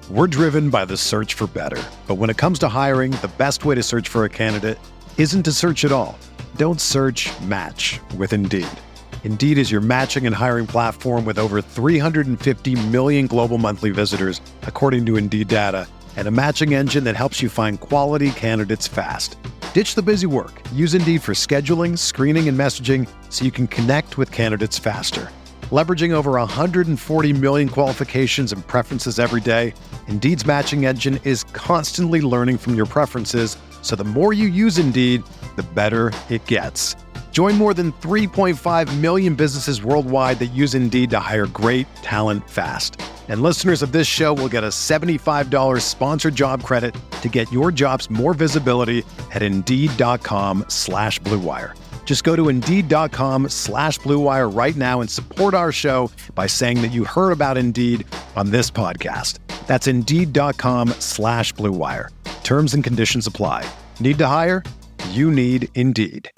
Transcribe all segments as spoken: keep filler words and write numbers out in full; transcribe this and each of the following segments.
We're driven by the search for better. But when it comes to hiring, the best way to search for a candidate isn't to search at all. Don't search, match with Indeed. Indeed is your matching and hiring platform with over three hundred fifty million global monthly visitors, according to Indeed data, and a matching engine that helps you find quality candidates fast. Ditch the busy work. Use Indeed for scheduling, screening, and messaging so you can connect with candidates faster. Leveraging over one hundred forty million qualifications and preferences every day, Indeed's matching engine is constantly learning from your preferences, so the more you use Indeed, the better it gets. Join more than three point five million businesses worldwide that use Indeed to hire great talent fast. And listeners of this show will get a seventy-five dollars sponsored job credit to get your jobs more visibility at Indeed.com slash Blue Wire. Just go to Indeed.com slash Blue Wire right now and support our show by saying that you heard about Indeed on this podcast. That's Indeed.com slash Blue Wire. Terms and conditions apply. Need to hire? You need Indeed.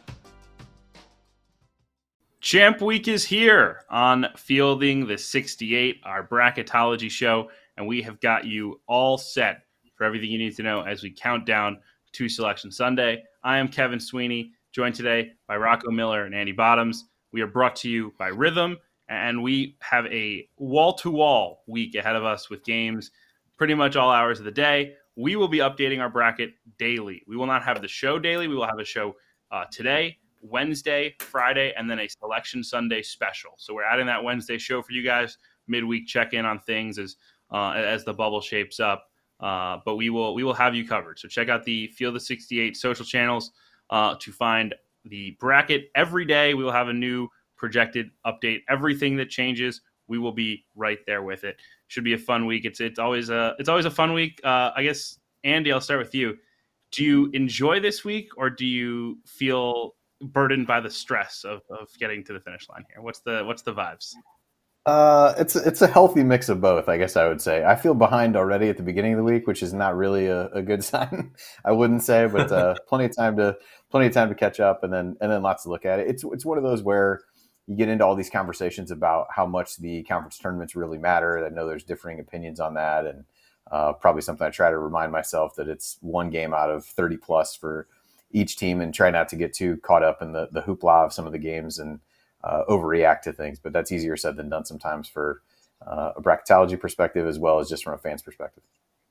Champ Week is here on Fielding the sixty-eight, our bracketology show, and we have got you all set for everything you need to know as we count down to Selection Sunday. I am Kevin Sweeney, joined today by Rocco Miller and Andy Bottoms. We are brought to you by Rhythm, and we have a wall-to-wall week ahead of us with games pretty much all hours of the day. We will be updating our bracket daily. We will not have the show daily. We will have a show uh, today, Wednesday, Friday, and then a Selection Sunday special. So we're adding that Wednesday show for you guys, midweek check-in on things as uh, as the bubble shapes up. Uh, but we will we will have you covered. So check out the Field the sixty-eight social channels uh, to find the bracket every day. We will have a new projected update. Everything that changes, we will be right there with it. Should be a fun week. It's it's always a it's always a fun week. Uh, I guess Andy, I'll start with you. Do you enjoy this week, or do you feel burdened by the stress of, of getting to the finish line here? What's the what's the vibes? Uh, it's it's a healthy mix of both, I guess I would say. I feel behind already at the beginning of the week, which is not really a, a good sign, I wouldn't say, but uh, plenty of time to plenty of time to catch up, and then and then lots to look at it. It's it's one of those where you get into all these conversations about how much the conference tournaments really matter. I know there's differing opinions on that, and uh, probably something I try to remind myself that it's one game out of thirty plus for each team, and try not to get too caught up in the, the hoopla of some of the games and uh, overreact to things. But that's easier said than done sometimes for uh, a bracketology perspective, as well as just from a fan's perspective.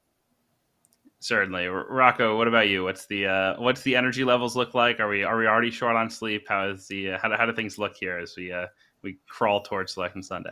Certainly. Rocco, what about you? What's the uh, what's the energy levels look like? Are we are we already short on sleep? How is the uh, how, do, how do things look here as we uh, we crawl towards Selection Sunday?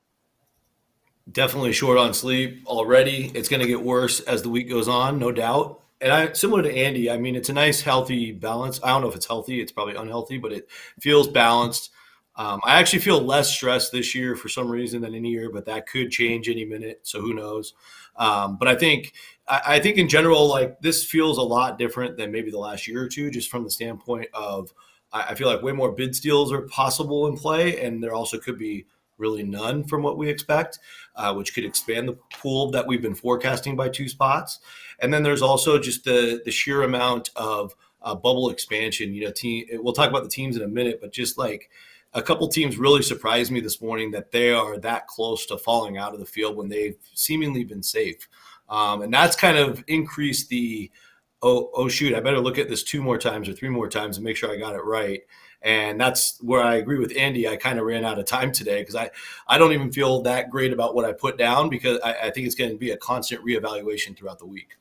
Definitely short on sleep already. It's going to get worse as the week goes on, no doubt. And I, similar to Andy, I mean, it's a nice, healthy balance. I don't know if it's healthy. It's probably unhealthy, but it feels balanced. Um, I actually feel less stressed this year for some reason than any year, but that could change any minute. So who knows? Um, but I think, I, I think in general, like this feels a lot different than maybe the last year or two, just from the standpoint of, I, I feel like way more bid steals are possible in play. And there also could be really none from what we expect, uh, which could expand the pool that we've been forecasting by two spots. And then there's also just the the sheer amount of uh, bubble expansion. You know, team. We'll talk about the teams in a minute, but just like a couple teams really surprised me this morning that they are that close to falling out of the field when they've seemingly been safe. Um, and that's kind of increased the, oh, oh, shoot, I better look at this two more times or three more times and make sure I got it right. And that's where I agree with Andy. I kind of ran out of time today because I, I don't even feel that great about what I put down because I, I think it's going to be a constant reevaluation throughout the week.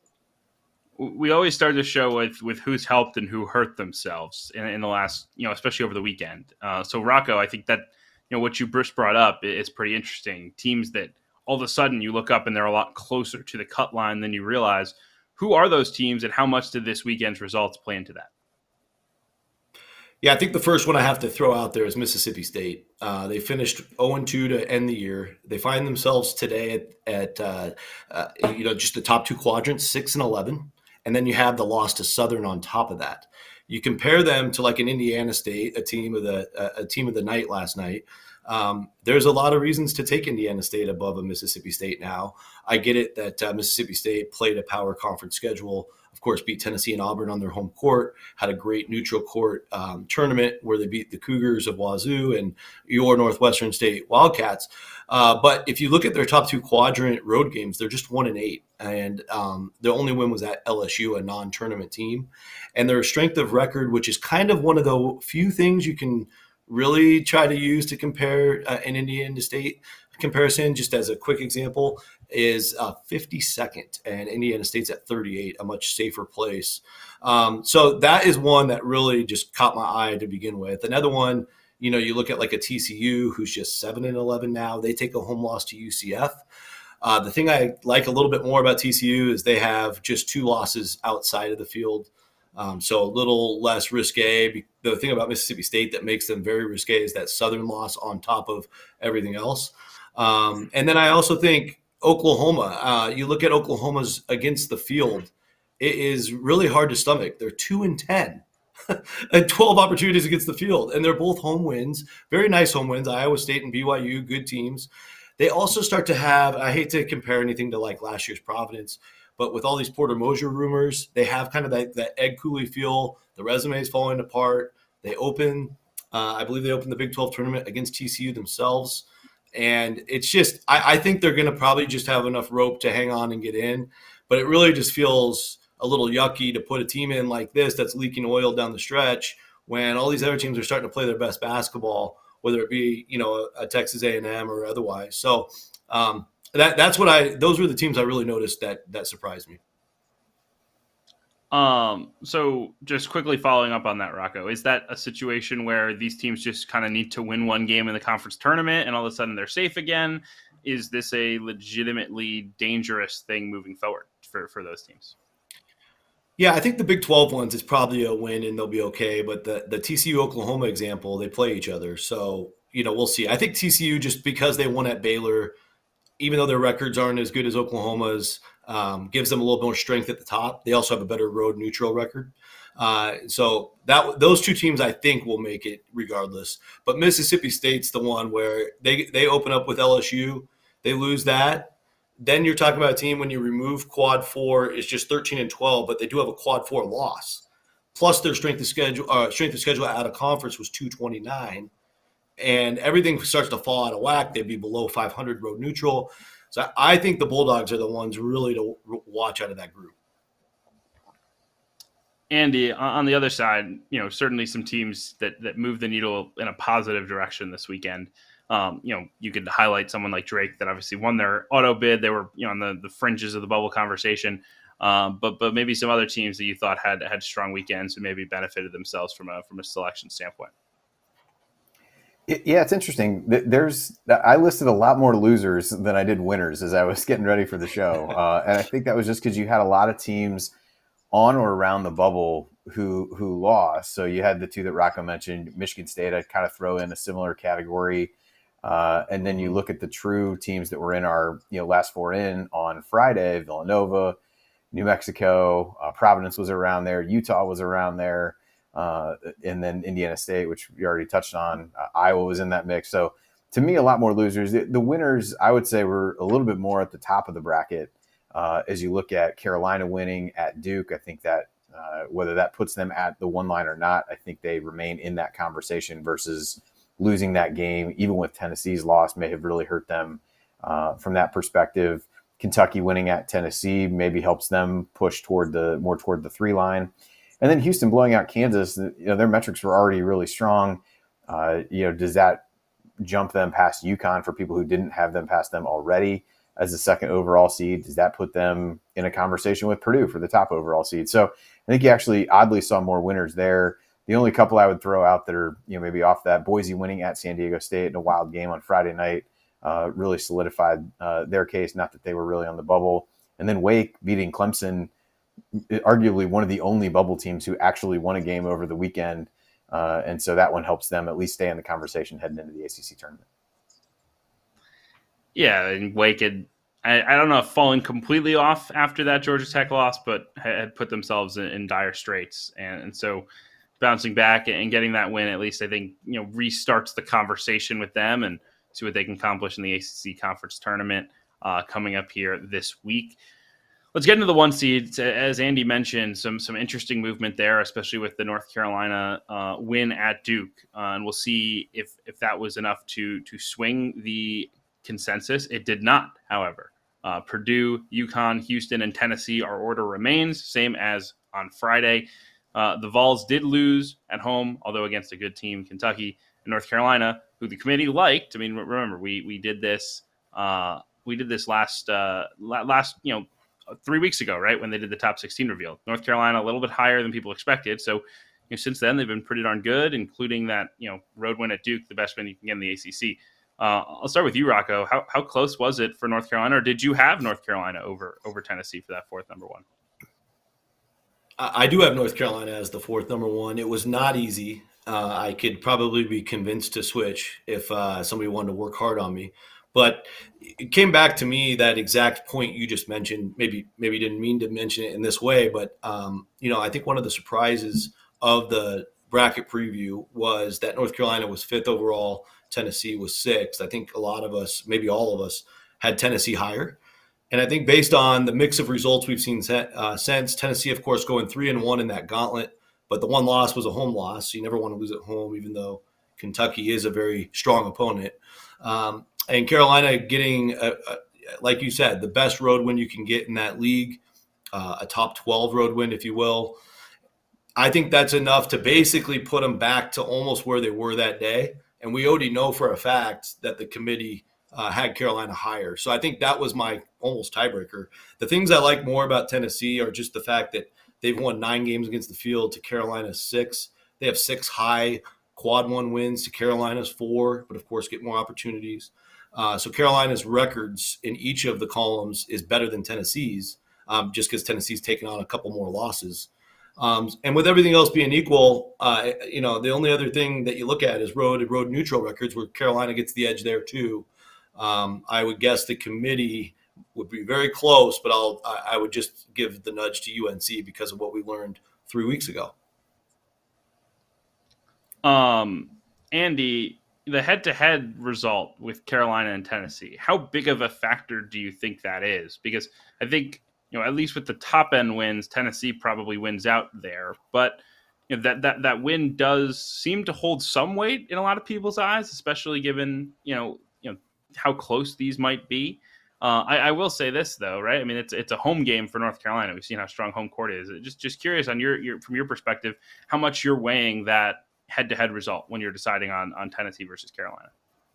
We always start the show with, with who's helped and who hurt themselves in, in the last, you know, especially over the weekend. Uh, so Rocco, I think that, you know, what you Bruce brought up is pretty interesting. Teams that all of a sudden you look up and they're a lot closer to the cut line than you realize. Who are those teams and how much did this weekend's results play into that? Yeah, I think the first one I have to throw out there is Mississippi State. Uh, they finished oh and two to end the year. They find themselves today at, at uh, uh, you know, just the top two quadrants, six and eleven. And then you have the loss to Southern on top of that. You compare them to like an Indiana State, a team of the a team of the night last night. Um, there's a lot of reasons to take Indiana State above a Mississippi State now. I get it that uh, Mississippi State played a power conference schedule of course, beat Tennessee and Auburn on their home court, had a great neutral court um, tournament where they beat the Cougars of Wazoo and your Northwestern State Wildcats. Uh, but if you look at their top two quadrant road games, they're just one and eight. And um, the only win was at L S U, a non-tournament team. And their strength of record, which is kind of one of the few things you can really try to use to compare uh, an Indiana State comparison, just as a quick example, is uh, fifty-second, and Indiana State's at thirty-eight, a much safer place. Um, so that is one that really just caught my eye to begin with. Another one, you know, you look at like a T C U who's just seven and eleven now. They take a home loss to U C F. Uh, the thing I like a little bit more about T C U is they have just two losses outside of the field. Um, so a little less risque. The thing about Mississippi State that makes them very risque is that Southern loss on top of everything else. Um, and then I also think Oklahoma, uh, you look at Oklahoma's against the field, it is really hard to stomach. They're two and ten and twelve opportunities against the field. And they're both home wins, very nice home wins. Iowa State and B Y U, good teams. They also start to have, I hate to compare anything to like last year's Providence, but with all these Porter Moser rumors, they have kind of that, that Ed Cooley feel. The resume is falling apart. They open, uh, I believe they opened the Big twelve tournament against T C U themselves. And it's just, I, I think they're going to probably just have enough rope to hang on and get in. But it really just feels a little yucky to put a team in like this that's leaking oil down the stretch when all these other teams are starting to play their best basketball, whether it be, you know, a, a Texas A and M or otherwise. So um, that that's what I – those were the teams I really noticed that that surprised me. Um, so just quickly following up on that, Rocco, is that a situation where these teams just kind of need to win one game in the conference tournament and all of a sudden they're safe again? Is this a legitimately dangerous thing moving forward for, for those teams? Yeah, I think the Big twelve ones is probably a win and they'll be okay. But the, the T C U Oklahoma example, they play each other. So, you know, we'll see. I think T C U, just because they won at Baylor, even though their records aren't as good as Oklahoma's, um, gives them a little more strength at the top. They also have a better road neutral record. Uh, so that those two teams, I think, will make it regardless. But Mississippi State's the one where they they open up with L S U. They lose that. Then you're talking about a team when you remove quad four is just thirteen and twelve, but they do have a quad four loss. Plus their strength of schedule, uh, strength of schedule out of conference was two twenty-nine. And everything starts to fall out of whack. They'd be below five hundred road neutral. So I think the Bulldogs are the ones really to watch out of that group. Andy, on the other side, you know, certainly some teams that that move the needle in a positive direction this weekend. Um, you know, you could highlight someone like Drake that obviously won their auto bid. They were, you know, on the, the fringes of the bubble conversation. Um, but but maybe some other teams that you thought had had strong weekends and maybe benefited themselves from a from a selection standpoint. Yeah, it's interesting. There's I listed a lot more losers than I did winners as I was getting ready for the show, uh, and I think that was just because you had a lot of teams on or around the bubble who who lost. So you had the two that Rocco mentioned, Michigan State. I'd kind of throw in a similar category, uh, and then you look at the true teams that were in our you know last four in on Friday: Villanova, New Mexico, uh, Providence was around there, Utah was around there. Uh, and then Indiana State, which we already touched on, uh, Iowa was in that mix. So to me, a lot more losers. The, the winners, I would say, were a little bit more at the top of the bracket. Uh, as you look at Carolina winning at Duke, I think that uh, whether that puts them at the one line or not, I think they remain in that conversation versus losing that game, even with Tennessee's loss, may have really hurt them uh, from that perspective. Kentucky winning at Tennessee maybe helps them push toward the more toward the three line. And then Houston blowing out Kansas, you know, their metrics were already really strong. Uh, you know, does that jump them past UConn for people who didn't have them past them already as the second overall seed? Does that put them in a conversation with Purdue for the top overall seed? So I think you actually oddly saw more winners there. The only couple I would throw out that are, you know, maybe off that, Boise winning at San Diego State in a wild game on Friday night uh, really solidified uh, their case, not that they were really on the bubble. And then Wake beating Clemson, arguably one of the only bubble teams who actually won a game over the weekend. Uh, and so that one helps them at least stay in the conversation heading into the A C C tournament. Yeah, and Wake had, I, I don't know if fallen completely off after that Georgia Tech loss, but had put themselves in, in dire straits. And, and so bouncing back and getting that win, at least I think, you know, restarts the conversation with them and see what they can accomplish in the A C C conference tournament uh, coming up here this week. Let's get into the one seeds. As Andy mentioned, some some interesting movement there, especially with the North Carolina uh, win at Duke, uh, and we'll see if if that was enough to to swing the consensus. It did not, however. Uh, Purdue, UConn, Houston, and Tennessee, our order remains same as on Friday. Uh, the Vols did lose at home, although against a good team, Kentucky, and North Carolina, who the committee liked. I mean, remember we we did this uh, we did this last uh, last you know. three weeks ago, right, when they did the top sixteen reveal. North Carolina a little bit higher than people expected. So, you know, since then, they've been pretty darn good, including that, you know, road win at Duke, the best win you can get in the A C C. Uh, I'll start with you, Rocco. How how close was it for North Carolina, or did you have North Carolina over over Tennessee for that fourth number one? I do have North Carolina as the fourth number one. It was not easy. Uh, I could probably be convinced to switch if uh, somebody wanted to work hard on me. But it came back to me, that exact point you just mentioned. Maybe maybe didn't mean to mention it in this way, but um, you know, I think one of the surprises of the bracket preview was that North Carolina was fifth overall, Tennessee was sixth. I think a lot of us, maybe all of us, had Tennessee higher. And I think based on the mix of results we've seen uh, since, Tennessee, of course, going three and one in that gauntlet, but the one loss was a home loss. So you never want to lose at home, even though Kentucky is a very strong opponent. Um, And Carolina getting, a, a, like you said, the best road win you can get in that league, uh, a top twelve road win, if you will. I think that's enough to basically put them back to almost where they were that day. And we already know for a fact that the committee uh, had Carolina higher. So I think that was my almost tiebreaker. The things I like more about Tennessee are just the fact that they've won nine games against the field to Carolina's six. They have six high quad one wins to Carolina's four, but of course get more opportunities. Uh, so Carolina's records in each of the columns is better than Tennessee's, um, just because Tennessee's taken on a couple more losses. Um, and with everything else being equal, uh, you know, the only other thing that you look at is road and road neutral records, where Carolina gets the edge there too. Um, I would guess the committee would be very close, but I'll I would just give the nudge to U N C because of what we learned three weeks ago. Um, Andy, the head-to-head result with Carolina and Tennessee, how big of a factor do you think that is? Because I think, you know, at least with the top end wins, Tennessee probably wins out there. But you know, that that that win does seem to hold some weight in a lot of people's eyes, especially given you know you know how close these might be. Uh, I, I will say this though, right? I mean, it's it's a home game for North Carolina. We've seen how strong home court is. Just just curious on your, your from your perspective, how much you're weighing that head-to-head result when you're deciding on on Tennessee versus Carolina.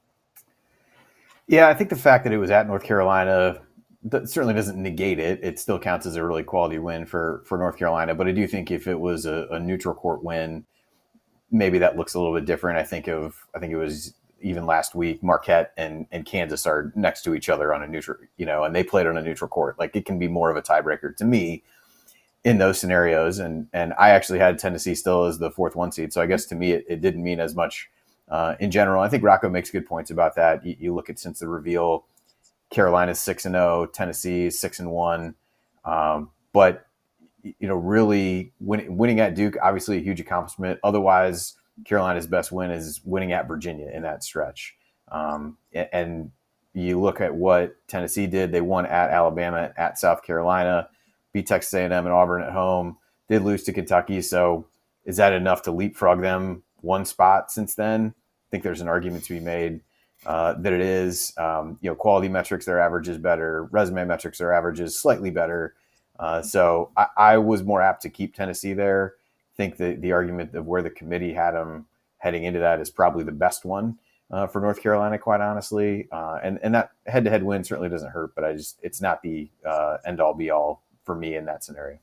Yeah, I think the fact that it was at North Carolina that certainly doesn't negate it. It still counts as a really quality win for, for North Carolina. But I do think if it was a, a neutral court win, maybe that looks a little bit different. I think of I think it was even last week, Marquette and, and Kansas are next to each other on a neutral, you know, and they played on a neutral court. Like it can be more of a tiebreaker to me in those scenarios. And and I actually had Tennessee still as the fourth one seed. So I guess to me it, it didn't mean as much uh, in general. I think Rocco makes good points about that. You, you look at since the reveal, Carolina's six and zero, Tennessee six and one, um, but you know, really win, winning at Duke, obviously a huge accomplishment. Otherwise, Carolina's best win is winning at Virginia in that stretch. Um, and, and you look at what Tennessee did; they won at Alabama, at South Carolina, beat Texas A and M and Auburn at home. Did lose to Kentucky, so is that enough to leapfrog them one spot since then? I think there's an argument to be made. Uh, that it is, um, you know, quality metrics, their average is better. Resume metrics, their average is slightly better. Uh, so I, I was more apt to keep Tennessee there. I think that the argument of where the committee had them heading into that is probably the best one uh, for North Carolina, quite honestly. Uh, and, and that head-to-head win certainly doesn't hurt, but I just it's not the uh, end-all, be-all for me in that scenario.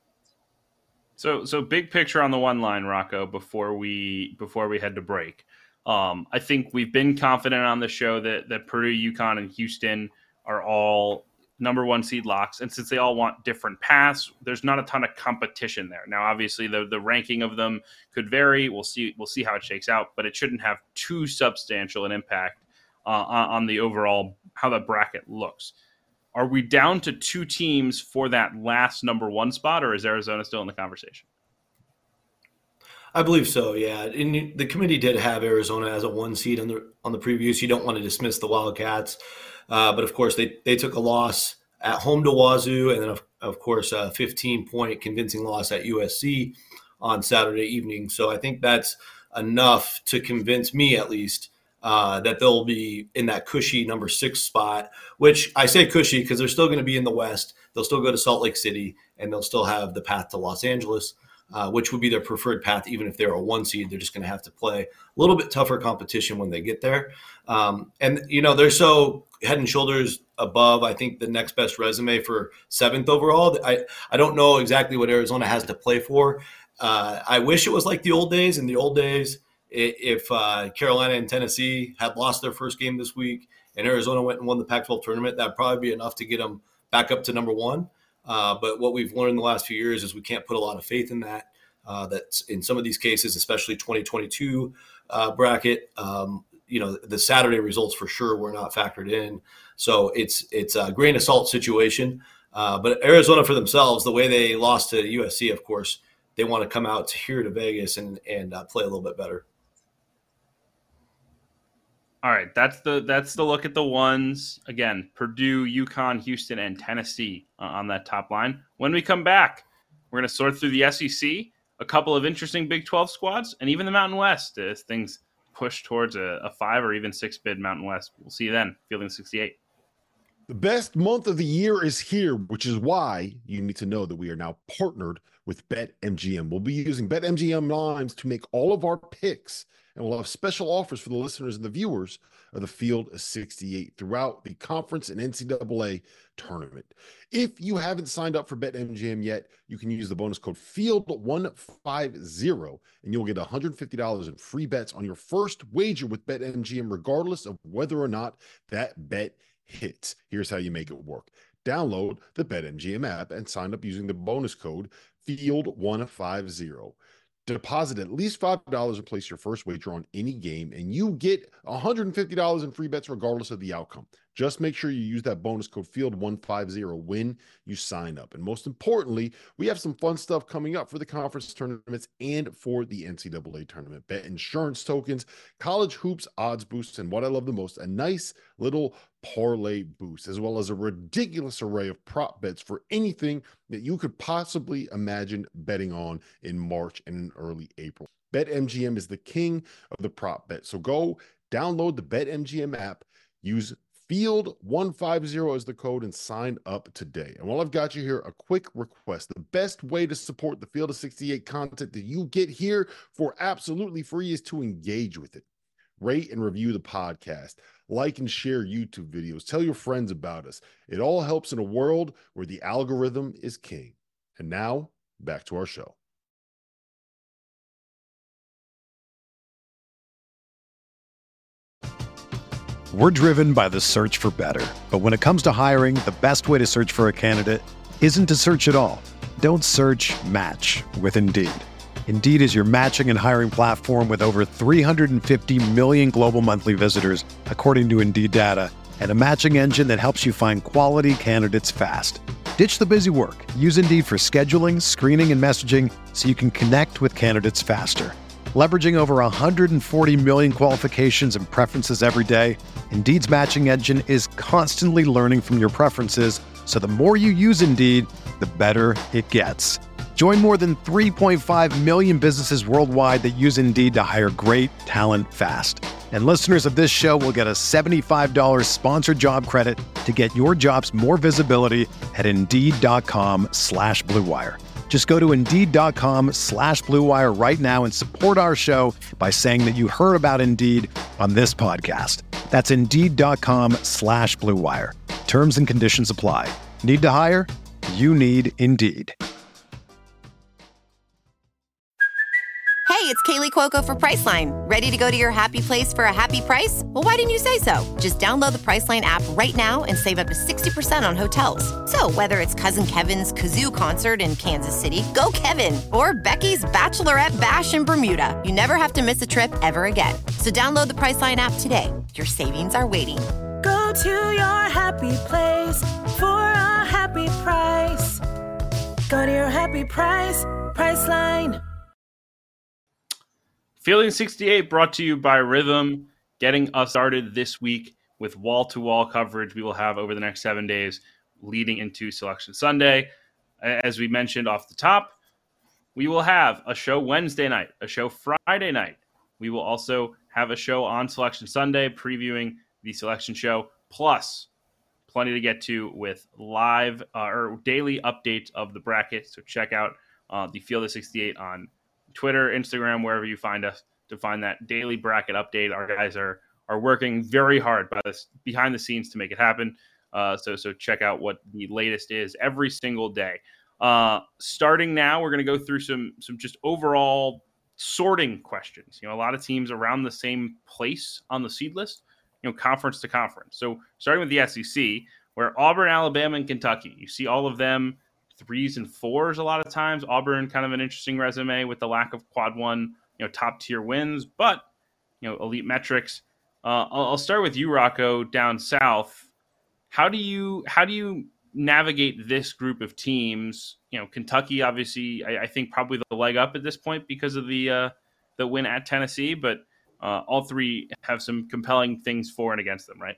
So, so big picture on the one line, Rocco, before we before we head to break. Um, I think we've been confident on the show that that Purdue, UConn, and Houston are all number one seed locks. And since they all want different paths, there's not a ton of competition there. Now, obviously, the the ranking of them could vary. We'll see. We'll see how it shakes out, but it shouldn't have too substantial an impact uh, on, on the overall how the bracket looks. Are we down to two teams for that last number one spot, or is Arizona still in the conversation? I believe so, yeah. And the committee did have Arizona as a one seed on the on the previews. You don't want to dismiss the Wildcats, uh, but of course they they took a loss at home to Wazoo, and then of course, a fifteen-point convincing loss at U S C on Saturday evening. So I think that's enough to convince me, at least, uh, that they'll be in that cushy number six spot, which I say cushy because they're still going to be in the West. They'll still go to Salt Lake City, and they'll still have the path to Los Angeles, uh, which would be their preferred path. Even if they're a one seed, they're just going to have to play a little bit tougher competition when they get there. Um, and, you know, they're so head and shoulders above, I think, the next best resume for seventh overall. I, I don't know exactly what Arizona has to play for. Uh, I wish it was like the old days. In the old days, if uh, Carolina and Tennessee had lost their first game this week and Arizona went and won the Pac twelve tournament, that'd probably be enough to get them back up to number one. Uh, but what we've learned in the last few years is we can't put a lot of faith in that. Uh, that's in some of these cases, especially twenty twenty-two uh, bracket. Um, you know, the Saturday results for sure were not factored in. So it's it's a grain of salt situation. Uh, but Arizona for themselves, the way they lost to U S C, of course, they want to come out to here to Vegas and and uh, play a little bit better. All right, that's the that's the look at the ones. Again, Purdue, UConn, Houston, and Tennessee uh, on that top line. When we come back, we're going to sort through the S E C, a couple of interesting Big twelve squads, and even the Mountain West as things push towards a, a five or even six bid Mountain West. We'll see you then. Fielding sixty-eight. The best month of the year is here, which is why you need to know that we are now partnered with BetMGM. We'll be using BetMGM lines to make all of our picks, and we'll have special offers for the listeners and the viewers of the Field of sixty-eight throughout the conference and N C double A tournament. If you haven't signed up for BetMGM yet, you can use the bonus code field one fifty, and you'll get one hundred fifty dollars in free bets on your first wager with BetMGM, regardless of whether or not that bet hits. Here's how you make it work. Download the BetMGM app and sign up using the bonus code field one fifty. Deposit at least five dollars and place your first wager on any game, and you get one hundred fifty dollars in free bets regardless of the outcome. Just make sure you use that bonus code field one fifty when you sign up. And most importantly, we have some fun stuff coming up for the conference tournaments and for the N C double A tournament. Bet insurance tokens, college hoops odds boosts, and what I love the most, a nice little parlay boost, as well as a ridiculous array of prop bets for anything that you could possibly imagine betting on in March and in early April. BetMGM is the king of the prop bet. So go download the BetMGM app, use field one fifty as the code, and sign up today. And while I've got you here, a quick request. The best way to support the Field of sixty-eight content that you get here for absolutely free is to engage with it. Rate and review the podcast. Like and share YouTube videos. Tell your friends about us. It all helps in a world where the algorithm is king. And now, back to our show. We're driven by the search for better. But when it comes to hiring, the best way to search for a candidate isn't to search at all. Don't search, match with Indeed. Indeed is your matching and hiring platform with over three hundred fifty million global monthly visitors, according to Indeed data, and a matching engine that helps you find quality candidates fast. Ditch the busy work. Use Indeed for scheduling, screening, and messaging so you can connect with candidates faster. Leveraging over one hundred forty million qualifications and preferences every day, Indeed's matching engine is constantly learning from your preferences, so the more you use Indeed, the better it gets. Join more than three point five million businesses worldwide that use Indeed to hire great talent fast. And listeners of this show will get a seventy-five dollars sponsored job credit to get your jobs more visibility at Indeed.com slash Blue Wire. Just go to Indeed.com slash Blue Wire right now and support our show by saying that you heard about Indeed on this podcast. That's Indeed.com slash Blue Wire. Terms and conditions apply. Need to hire? You need Indeed. Hey, it's Kaylee Cuoco for Priceline. Ready to go to your happy place for a happy price? Well, why didn't you say so? Just download the Priceline app right now and save up to sixty percent on hotels. So whether it's Cousin Kevin's Kazoo Concert in Kansas City, go Kevin, or Becky's Bachelorette Bash in Bermuda, you never have to miss a trip ever again. So download the Priceline app today. Your savings are waiting. Go to your happy place for a happy price. Go to your happy price, Priceline. Fielding sixty-eight brought to you by Rhythm, getting us started this week with wall-to-wall coverage we will have over the next seven days leading into Selection Sunday. as we mentioned off the top, we will have a show Wednesday night, a show Friday night. We will also have a show on Selection Sunday previewing the selection show, plus plenty to get to with live uh, or daily updates of the bracket. So check out uh, the Field of sixty-eight on Twitter, Instagram, wherever you find us to find that daily bracket update. Our guys are are working very hard by this, behind the scenes to make it happen. Uh, so so check out what the latest is every single day. Uh, starting now, we're going to go through some some just overall sorting questions. You know, a lot of teams around the same place on the seed list, you know, conference to conference. So starting with the S E C, where Auburn, Alabama, and Kentucky, you see all of them threes and fours a lot of times. Auburn, kind of an interesting resume with the lack of quad one, you know, top tier wins, but, you know, elite metrics. Uh, I'll, I'll start with you, Rocco, down south. How do you how do you navigate this group of teams? You know, Kentucky, obviously, I, I think probably the leg up at this point because of the uh, the win at Tennessee, but uh, all three have some compelling things for and against them, right?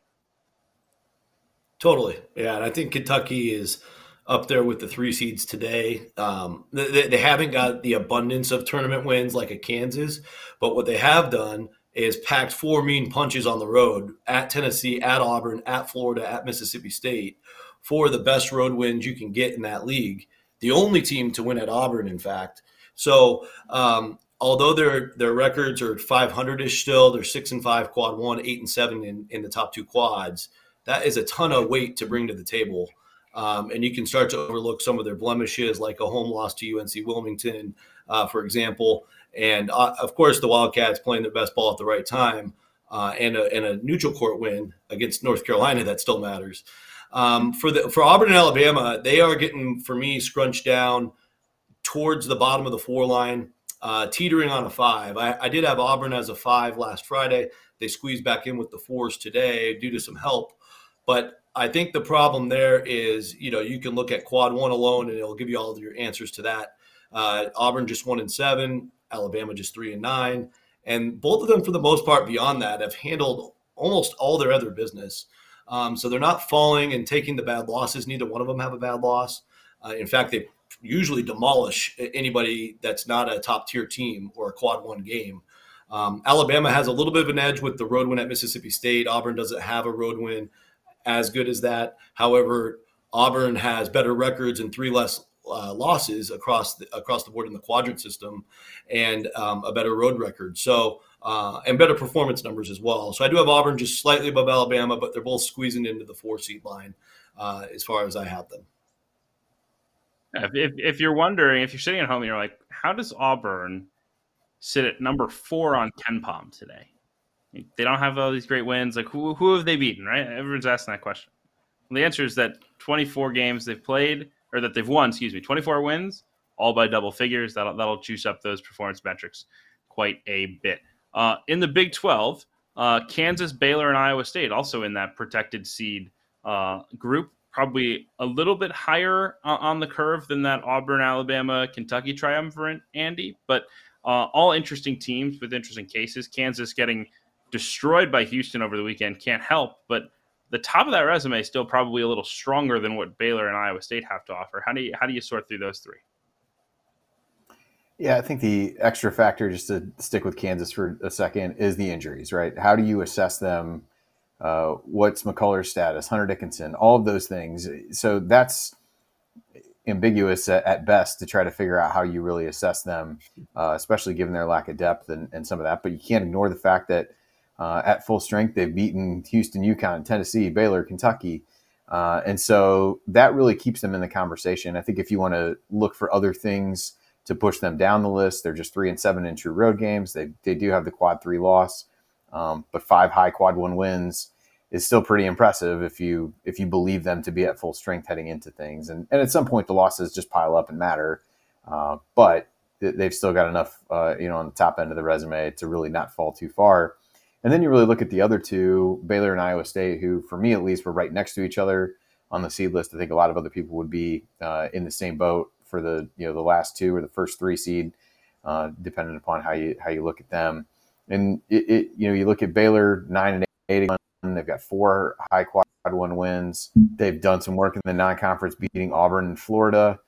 Totally, yeah, and I think Kentucky is up there with the three seeds today. Um, they, they haven't got the abundance of tournament wins like a Kansas, but what they have done is packed four mean punches on the road at Tennessee, at Auburn, at Florida, at Mississippi State for the best road wins you can get in that league. The only team to win at Auburn, in fact. So um, although their their records are five hundred-ish still, they're six and five quad one, eight and seven in, in the top two quads. That is a ton of weight to bring to the table. Um, and you can start to overlook some of their blemishes, like a home loss to U N C Wilmington, uh, for example. And, uh, of course, the Wildcats playing their best ball at the right time uh, and, a, and a neutral court win against North Carolina that still matters. Um, for the for Auburn and Alabama, they are getting, for me, scrunched down towards the bottom of the four line, uh, teetering on a five. I, I did have Auburn as a five last Friday. They squeezed back in with the fours today due to some help. But I think the problem there is, you know, you can look at quad one alone and it'll give you all of your answers to that. Uh, Auburn just one and seven, Alabama just three and nine. And both of them, for the most part, beyond that, have handled almost all their other business. Um, so they're not falling and taking the bad losses. Neither one of them have a bad loss. Uh, in fact, they usually demolish anybody that's not a top tier team or a quad one game. Um, Alabama has a little bit of an edge with the road win at Mississippi State. Auburn doesn't have a road win as good as that. However, Auburn has better records and three less uh, losses across the, across the board in the quadrant system, and um, a better road record. So, uh, and better performance numbers as well. So I do have Auburn just slightly above Alabama, but they're both squeezing into the four seed line uh, as far as I have them. If, if you're wondering, if you're sitting at home and you're like, how does Auburn sit at number four on KenPom today? They don't have all these great wins. Like, who who have they beaten, right? Everyone's asking that question. Well, the answer is that twenty-four games they've played, or that they've won, excuse me, twenty-four wins, all by double figures. That'll, that'll juice up those performance metrics quite a bit. Uh, in the Big twelve, uh, Kansas, Baylor, and Iowa State also in that protected seed uh, group, probably a little bit higher uh, on the curve than that Auburn, Alabama, Kentucky triumvirate, Andy, but uh, all interesting teams with interesting cases. Kansas getting destroyed by Houston over the weekend, can't help, but the top of that resume is still probably a little stronger than what Baylor and Iowa State have to offer. How do you how do you sort through those three? Yeah, I think the extra factor, just to stick with Kansas for a second, is the injuries, right? How do you assess them? Uh, what's McCullough's status? Hunter Dickinson, all of those things. So that's ambiguous at, at best to try to figure out how you really assess them, uh, especially given their lack of depth and, and some of that. But you can't ignore the fact that Uh, at full strength, they've beaten Houston, UConn, Tennessee, Baylor, Kentucky. Uh, and so that really keeps them in the conversation. I think if you want to look for other things to push them down the list, they're just three and seven in true road games. They they do have the quad three loss, um, but five high quad one wins is still pretty impressive if you if you believe them to be at full strength heading into things. And, and at some point, the losses just pile up and matter. Uh, but they've still got enough, uh, you know, on the top end of the resume to really not fall too far. And then you really look at the other two, Baylor and Iowa State, who, for me at least, were right next to each other on the seed list. I think a lot of other people would be uh, in the same boat for the you know the last two or the first three seed, uh, depending upon how you how you look at them. And it, it you know you look at Baylor nine and eight, they've got four high quad one wins. They've done some work in the non-conference, beating Auburn and Florida.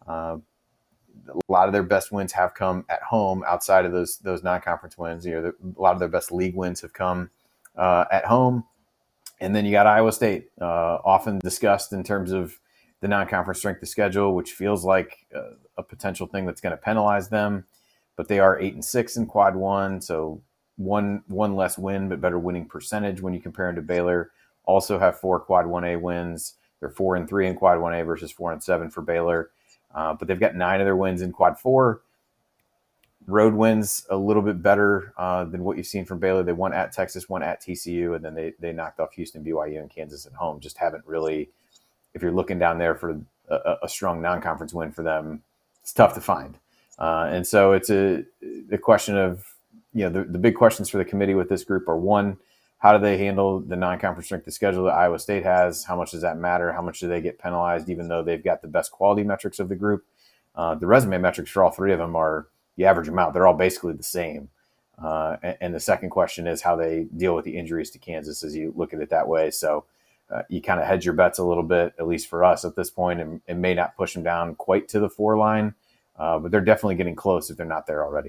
Uh, a lot of their best wins have come at home outside of those those non-conference wins. You know, the, a lot of their best league wins have come uh, at home. And then you got Iowa State, uh, often discussed in terms of the non-conference strength of schedule, which feels like uh, a potential thing that's going to penalize them. But they are eight and six in quad one, so one one less win, but better winning percentage when you compare them to Baylor. Also have four quad one A wins. They're four and three in quad one A versus four and seven for Baylor. Uh, but they've got nine of their wins in quad four. Road wins a little bit better uh, than what you've seen from Baylor. They won at Texas, won at T C U, and then they they knocked off Houston, B Y U, and Kansas at home. Just haven't really, if you're looking down there for a, a strong non-conference win for them, it's tough to find. Uh, and so it's a the question of, you know, the, the big questions for the committee with this group are, one, how do they handle the non-conference strength of schedule that Iowa State has? How much does that matter? How much do they get penalized, even though they've got the best quality metrics of the group? Uh, the resume metrics for all three of them are, you average them out, they're all basically the same. Uh, and, and the second question is how they deal with the injuries to Kansas as you look at it that way. So uh, you kind of hedge your bets a little bit, at least for us at this point, and, and may not push them down quite to the four line, uh, but they're definitely getting close if they're not there already.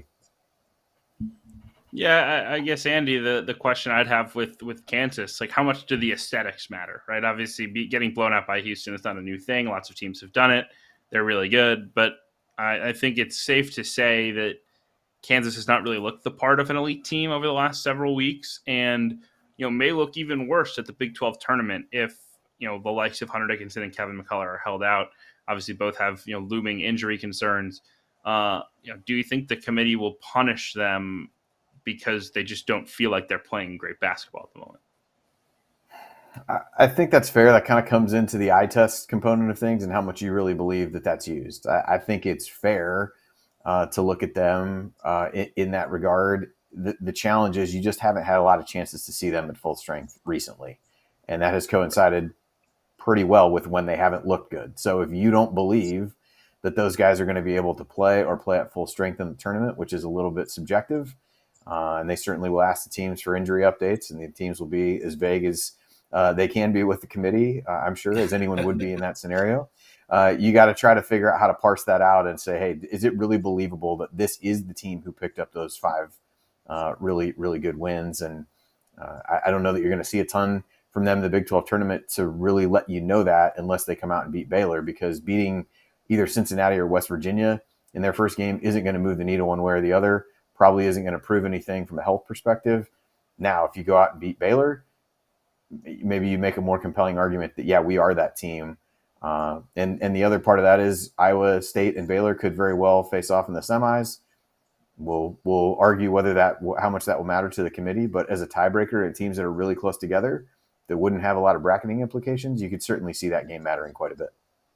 Yeah, I, I guess, Andy, the, the question I'd have with, with Kansas, like, how much do the aesthetics matter, right? Obviously, be, getting blown out by Houston is not a new thing. Lots of teams have done it. They're really good. But I, I think it's safe to say that Kansas has not really looked the part of an elite team over the last several weeks, and, you know, may look even worse at the Big twelve tournament if, you know, the likes of Hunter Dickinson and Kevin McCullough are held out. Obviously, both have, you know, looming injury concerns. Uh, you know, do you think the committee will punish them because they just don't feel like they're playing great basketball at the moment? I think that's fair. That kind of comes into the eye test component of things and how much you really believe that that's used. I, I think it's fair uh, to look at them uh, in, in that regard. The, the challenge is you just haven't had a lot of chances to see them at full strength recently. And that has coincided pretty well with when they haven't looked good. So if you don't believe that those guys are going to be able to play or play at full strength in the tournament, which is a little bit subjective, Uh, and they certainly will ask the teams for injury updates, and the teams will be as vague as uh, they can be with the committee, uh, I'm sure, as anyone would be in that scenario. Uh, you got to try to figure out how to parse that out and say, hey, is it really believable that this is the team who picked up those five uh, really, really good wins? And uh, I, I don't know that you're going to see a ton from them in the Big twelve tournament to really let you know that, unless they come out and beat Baylor, because beating either Cincinnati or West Virginia in their first game isn't going to move the needle one way or the other. Probably isn't going to prove anything from a health perspective. Now, if you go out and beat Baylor, maybe you make a more compelling argument that, yeah, we are that team. Uh, and, and the other part of that is Iowa State and Baylor could very well face off in the semis. We'll, we'll argue whether that, how much that will matter to the committee, but as a tiebreaker and teams that are really close together that wouldn't have a lot of bracketing implications, you could certainly see that game mattering quite a bit.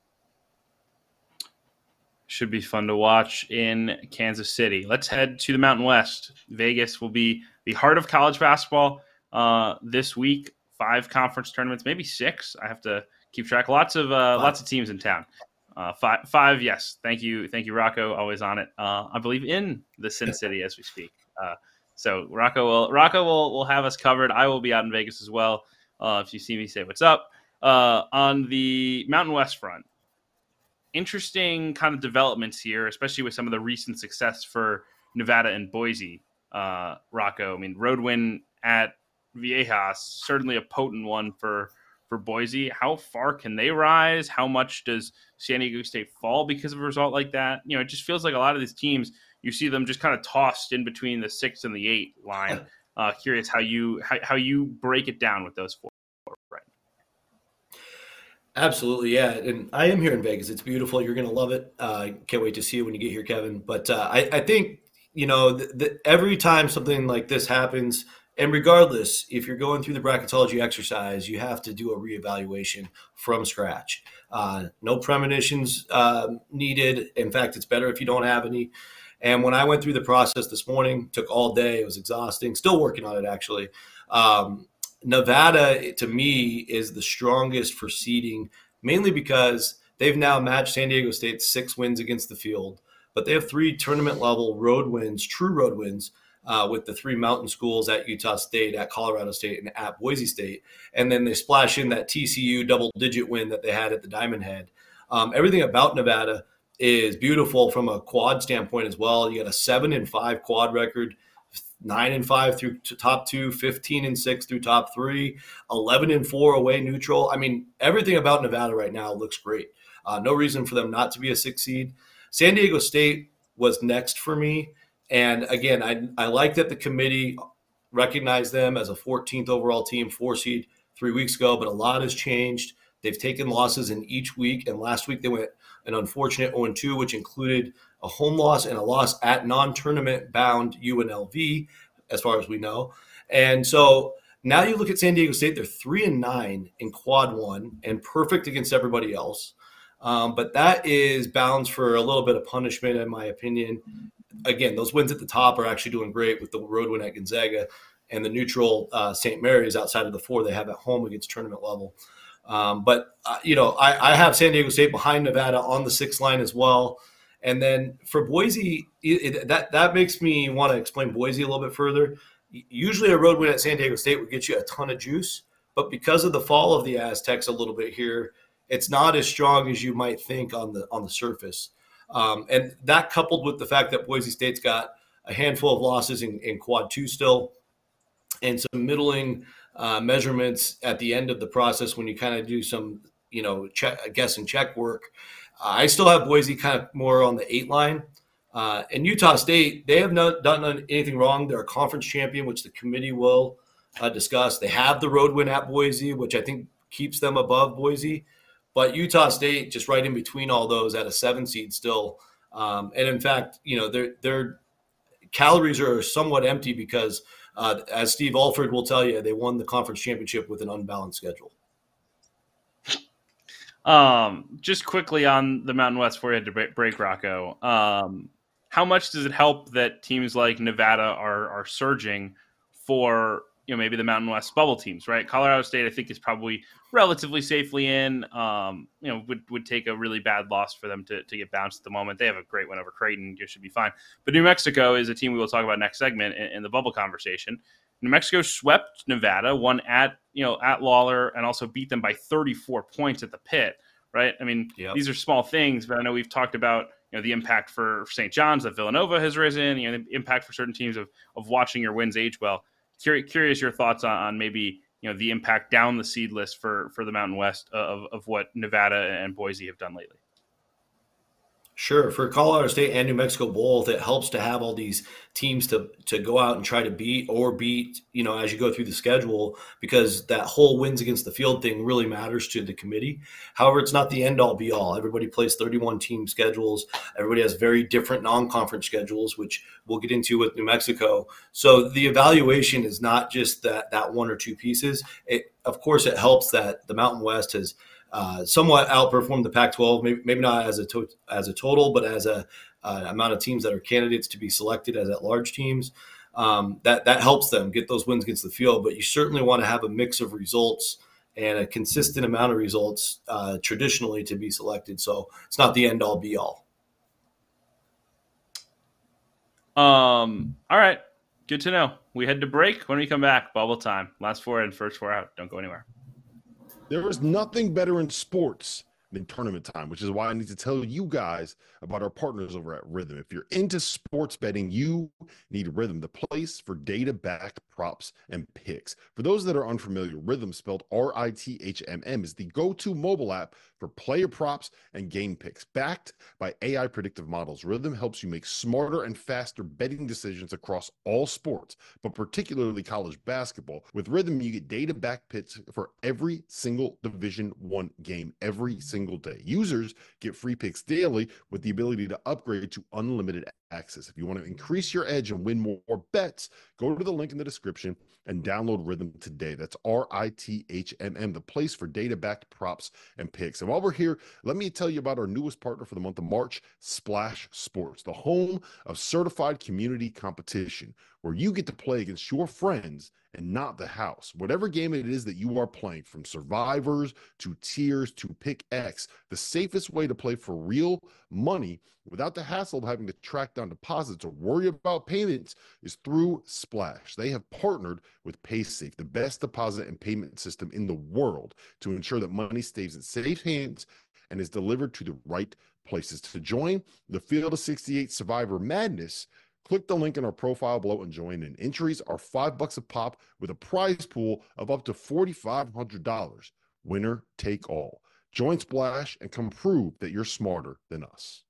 Should be fun to watch in Kansas City. Let's head to the Mountain West. Vegas will be the heart of college basketball uh, this week. Five conference tournaments, maybe six. I have to keep track. Lots of uh, lots of teams in town. Uh, five, five, yes. Thank you, thank you, Rocco. Always on it. Uh, I believe in the Sin City as we speak. Uh, so Rocco will Rocco will will have us covered. I will be out in Vegas as well. Uh, if you see me, say what's up. Uh, on the Mountain West front, interesting kind of developments here, especially with some of the recent success for Nevada and Boise. Uh, Rocco, I mean, road win at Viejas, certainly a potent one for, for Boise. How far can they rise? How much does San Diego State fall because of a result like that? You know, it just feels like a lot of these teams, you see them just kind of tossed in between the six and the eight line. Uh, curious how you how, how you break it down with those four. Right. Absolutely, yeah. And I am here in Vegas. It's beautiful. You're going to love it. Uh, can't wait to see you when you get here, Kevin. But uh, I, I think, you know, the, the, every time something like this happens, and regardless, if you're going through the bracketology exercise, you have to do a reevaluation from scratch. Uh, no premonitions uh, needed. In fact, it's better if you don't have any. And when I went through the process this morning, took all day. It was exhausting. Still working on it, actually. Um, Nevada, to me, is the strongest for seeding, mainly because they've now matched San Diego State's six wins against the field. But they have three tournament-level road wins, true road wins, uh, with the three mountain schools at Utah State, at Colorado State, and at Boise State. And then they splash in that T C U double-digit win that they had at the Diamond Head. Um, everything about Nevada is beautiful from a quad standpoint as well. You got a seven and five quad record, nine and five through to top two, fifteen and six through top three, eleven and four away neutral. I mean, everything about Nevada right now looks great. Uh, no reason for them not to be a six seed. San Diego State was next for me. And again, I, I like that the committee recognized them as a fourteenth overall team, four seed three weeks ago, but a lot has changed. They've taken losses in each week. And last week they went an unfortunate oh and two, which included a home loss and a loss at non-tournament bound U N L V, as far as we know. And so now you look at San Diego State, they're three and nine in quad one and perfect against everybody else. Um, but that is bounds for a little bit of punishment, in my opinion. Again, those wins at the top are actually doing great with the road win at Gonzaga and the neutral uh, Saint Mary's outside of the four they have at home against tournament level. Um, but, uh, you know, I, I have San Diego State behind Nevada on the sixth line as well. And then for Boise, it, it, that, that makes me want to explain Boise a little bit further. Usually a road win at San Diego State would get you a ton of juice, but because of the fall of the Aztecs a little bit here, it's not as strong as you might think on the on the surface. Um, and that coupled with the fact that Boise State's got a handful of losses in, in quad two still and some middling uh, measurements at the end of the process when you kind of do some, you know, check, guess and check work. Uh, I still have Boise kind of more on the eight line. Uh, and Utah State, they have not done anything wrong. They're a conference champion, which the committee will uh, discuss. They have the road win at Boise, which I think keeps them above Boise. But Utah State just right in between all those at a seven seed still. Um, and in fact, you know, their their calories are somewhat empty because, uh, as Steve Alford will tell you, they won the conference championship with an unbalanced schedule. Um, just quickly on the Mountain West before we had to break, Rocco. Um, how much does it help that teams like Nevada are are surging for, you know, maybe the Mountain West bubble teams, right? Colorado State, I think, is probably relatively safely in. Um, you know, would would take a really bad loss for them to, to get bounced at the moment. They have a great win over Creighton. You should be fine. But New Mexico is a team we will talk about next segment in, in the bubble conversation. New Mexico swept Nevada, won at, you know, at Lawler, and also beat them by thirty-four points at the Pit, right? I mean, yep. These are small things, but I know we've talked about, you know, the impact for Saint John's that Villanova has risen, you know, the impact for certain teams of of watching your wins age well. Curious, curious your thoughts on, on maybe, you know, the impact down the seed list for, for the Mountain West of, of what Nevada and Boise have done lately. Sure. For Colorado State and New Mexico both, it helps to have all these teams to to go out and try to beat or beat, you know, as you go through the schedule, because that whole wins against the field thing really matters to the committee. However, it's not the end all be all. Everybody plays thirty-one team schedules. Everybody has very different non-conference schedules, which we'll get into with New Mexico. So the evaluation is not just that that one or two pieces. It, of course, it helps that the Mountain West has Uh, somewhat outperformed the Pac twelve, maybe, maybe not as a to- as a total, but as a uh, amount of teams that are candidates to be selected as at-large teams. Um, that that helps them get those wins against the field. But you certainly want to have a mix of results and a consistent amount of results uh, traditionally to be selected. So it's not the end-all, be-all. Um. All right. Good to know. We head to break. When we come back, bubble time. Last four in, first four out. Don't go anywhere. There is nothing better in sports than tournament time, which is why I need to tell you guys about our partners over at Rhythm. If you're into sports betting, you need Rhythm, the place for data-backed props and picks. For those that are unfamiliar, Rhythm, spelled R I T H M M, is the go-to mobile app for player props and game picks. Backed by A I predictive models, Rhythm helps you make smarter and faster betting decisions across all sports, but particularly college basketball. With Rhythm, you get data-backed picks for every single Division One game, every single single day. Users get free picks daily with the ability to upgrade to unlimited access. If you want to increase your edge and win more bets, go to the link in the description and download Rhythm today. That's R I T H M M, the place for data-backed props and picks. And while we're here, let me tell you about our newest partner for the month of March, Splash Sports, the home of certified community competition, where you get to play against your friends and not the house. Whatever game it is that you are playing, from survivors to tiers to pick X, the safest way to play for real money without the hassle of having to track down deposits or worry about payments is through Splash. They have partnered with PaySafe, the best deposit and payment system in the world, to ensure that money stays in safe hands and is delivered to the right places to join the Field of sixty-eight Survivor Madness. Click the link in our profile below and join in. Entries are five bucks a pop with a prize pool of up to forty-five hundred dollars. Winner take all. Join Splash and come prove that you're smarter than us.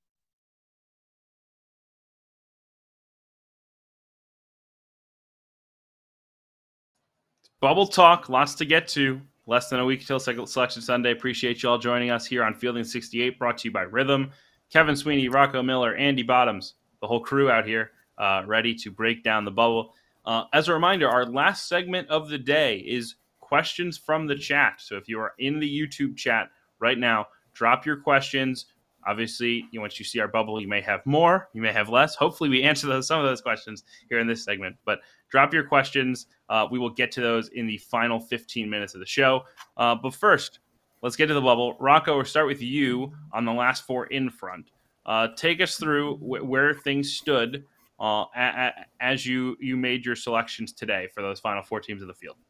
Bubble talk, lots to get to. Less than a week till Selection Sunday. Appreciate you all joining us here on Fielding sixty-eight, brought to you by Rhythm. Kevin Sweeney, Rocco Miller, Andy Bottoms, the whole crew out here, uh, ready to break down the bubble. Uh, as a reminder, our last segment of the day is questions from the chat. So if you are in the YouTube chat right now, drop your questions. Obviously, you know, once you see our bubble, you may have more, you may have less. Hopefully we answer those, some of those questions here in this segment. But drop your questions. Uh, we will get to those in the final fifteen minutes of the show. Uh, but first, let's get to the bubble. Rocco, we'll start with you on the last four in front. Uh, take us through wh- where things stood uh, a- a- as you, you made your selections today for those final four teams of the field.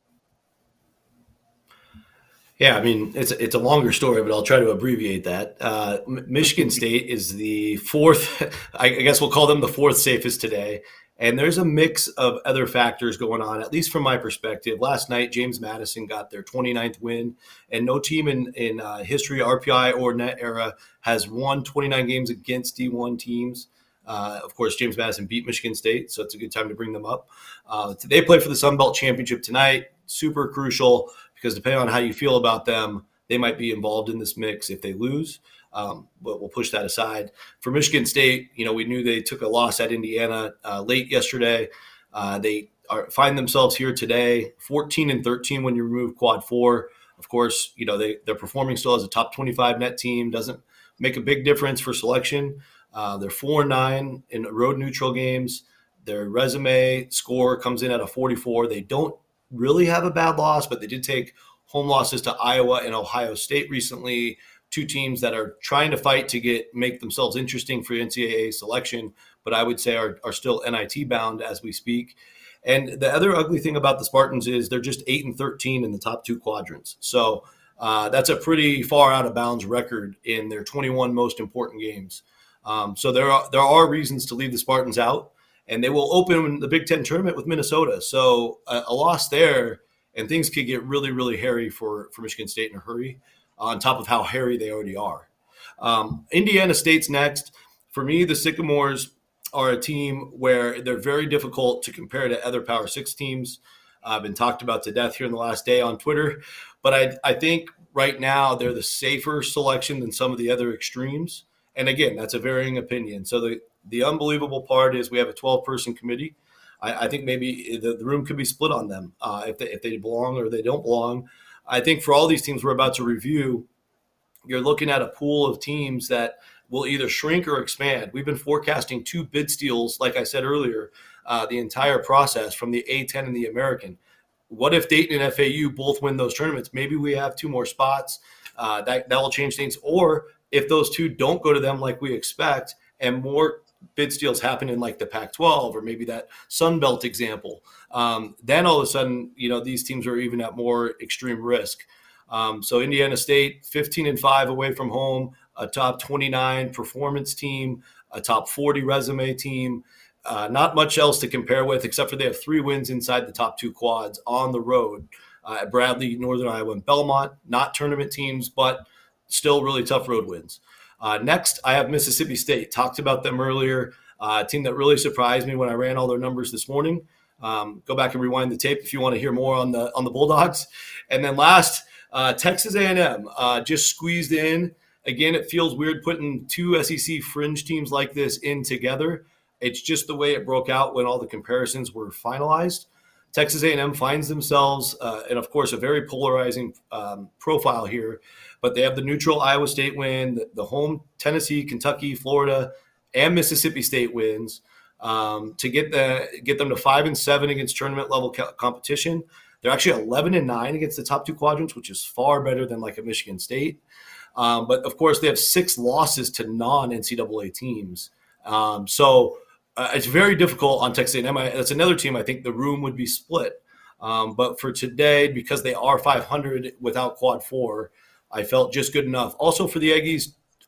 Yeah, I mean, it's a, it's a longer story, but I'll try to abbreviate that. Uh, M- Michigan State is the fourth, I guess we'll call them the fourth safest today. And there's a mix of other factors going on, at least from my perspective. Last night, James Madison got their twenty-ninth win, and no team in, in uh, history, R P I or net era, has won twenty-nine games against D one teams. Uh, of course, James Madison beat Michigan State, so it's a good time to bring them up. Uh, they play for the Sun Belt Championship tonight, super crucial, because depending on how you feel about them, they might be involved in this mix if they lose. Um, but we'll push that aside. For Michigan State, you know, we knew they took a loss at Indiana uh, late yesterday. Uh, they are, find themselves here today, fourteen and thirteen when you remove quad four. Of course, you know, they, they're performing still as a top twenty-five net team. Doesn't make a big difference for selection. Uh, they're four and nine in road neutral games. Their resume score comes in at a forty-four. They don't really have a bad loss, but they did take home losses to Iowa and Ohio State recently, two teams that are trying to fight to get make themselves interesting for N C double A selection, but I would say are, are still N I T bound as we speak. And the other ugly thing about the Spartans is they're just eight and thirteen in the top two quadrants. So uh, that's a pretty far out of bounds record in their twenty-one most important games. Um, so there are there are reasons to leave the Spartans out, and they will open the Big Ten tournament with Minnesota. So a, a loss there, and things could get really, really hairy for, for Michigan State in a hurry, on top of how hairy they already are. Um, Indiana State's next. For me, the Sycamores are a team where they're very difficult to compare to other Power Six teams. I've uh, been talked about to death here in the last day on Twitter. But I, I think right now they're the safer selection than some of the other extremes. And again, that's a varying opinion. So the, the unbelievable part is we have a twelve-person committee. I, I think maybe the, the room could be split on them uh, if, they, if they belong or they don't belong. I think for all these teams we're about to review, you're looking at a pool of teams that will either shrink or expand. We've been forecasting two bid steals, like I said earlier, uh, the entire process from the A ten and the American. What if Dayton and F A U both win those tournaments? Maybe we have two more spots. Uh, that, that will change things. Or if those two don't go to them like we expect and more bid steals happen in like the Pac twelve or maybe that Sun Belt example, um, then all of a sudden, you know, these teams are even at more extreme risk. Um, so Indiana State, fifteen and five away from home, a top twenty-nine performance team, a top forty resume team, uh, not much else to compare with except for they have three wins inside the top two quads on the road uh, at Bradley, Northern Iowa, and Belmont. Not tournament teams, but still really tough road wins. Uh, next, I have Mississippi State. Talked about them earlier. Uh, a team that really surprised me when I ran all their numbers this morning. Um, go back and rewind the tape if you want to hear more on the on the Bulldogs. And then last, uh, Texas A and M uh, just squeezed in. Again, it feels weird putting two S E C fringe teams like this in together. It's just the way it broke out when all the comparisons were finalized. Texas A and M finds themselves, uh, and of course, a very polarizing um, profile here. But they have the neutral Iowa State win, the, the home Tennessee, Kentucky, Florida, and Mississippi State wins um, to get the get them to five and seven against tournament level co- competition. They're actually eleven and nine against the top two quadrants, which is far better than like a Michigan State. Um, but of course, they have six losses to non-N C double A teams. Um, so uh, it's very difficult on Texas A and M. That's another team I think the room would be split. Um, but for today, because they are five hundred without quad four, I felt just good enough. Also for the Aggies,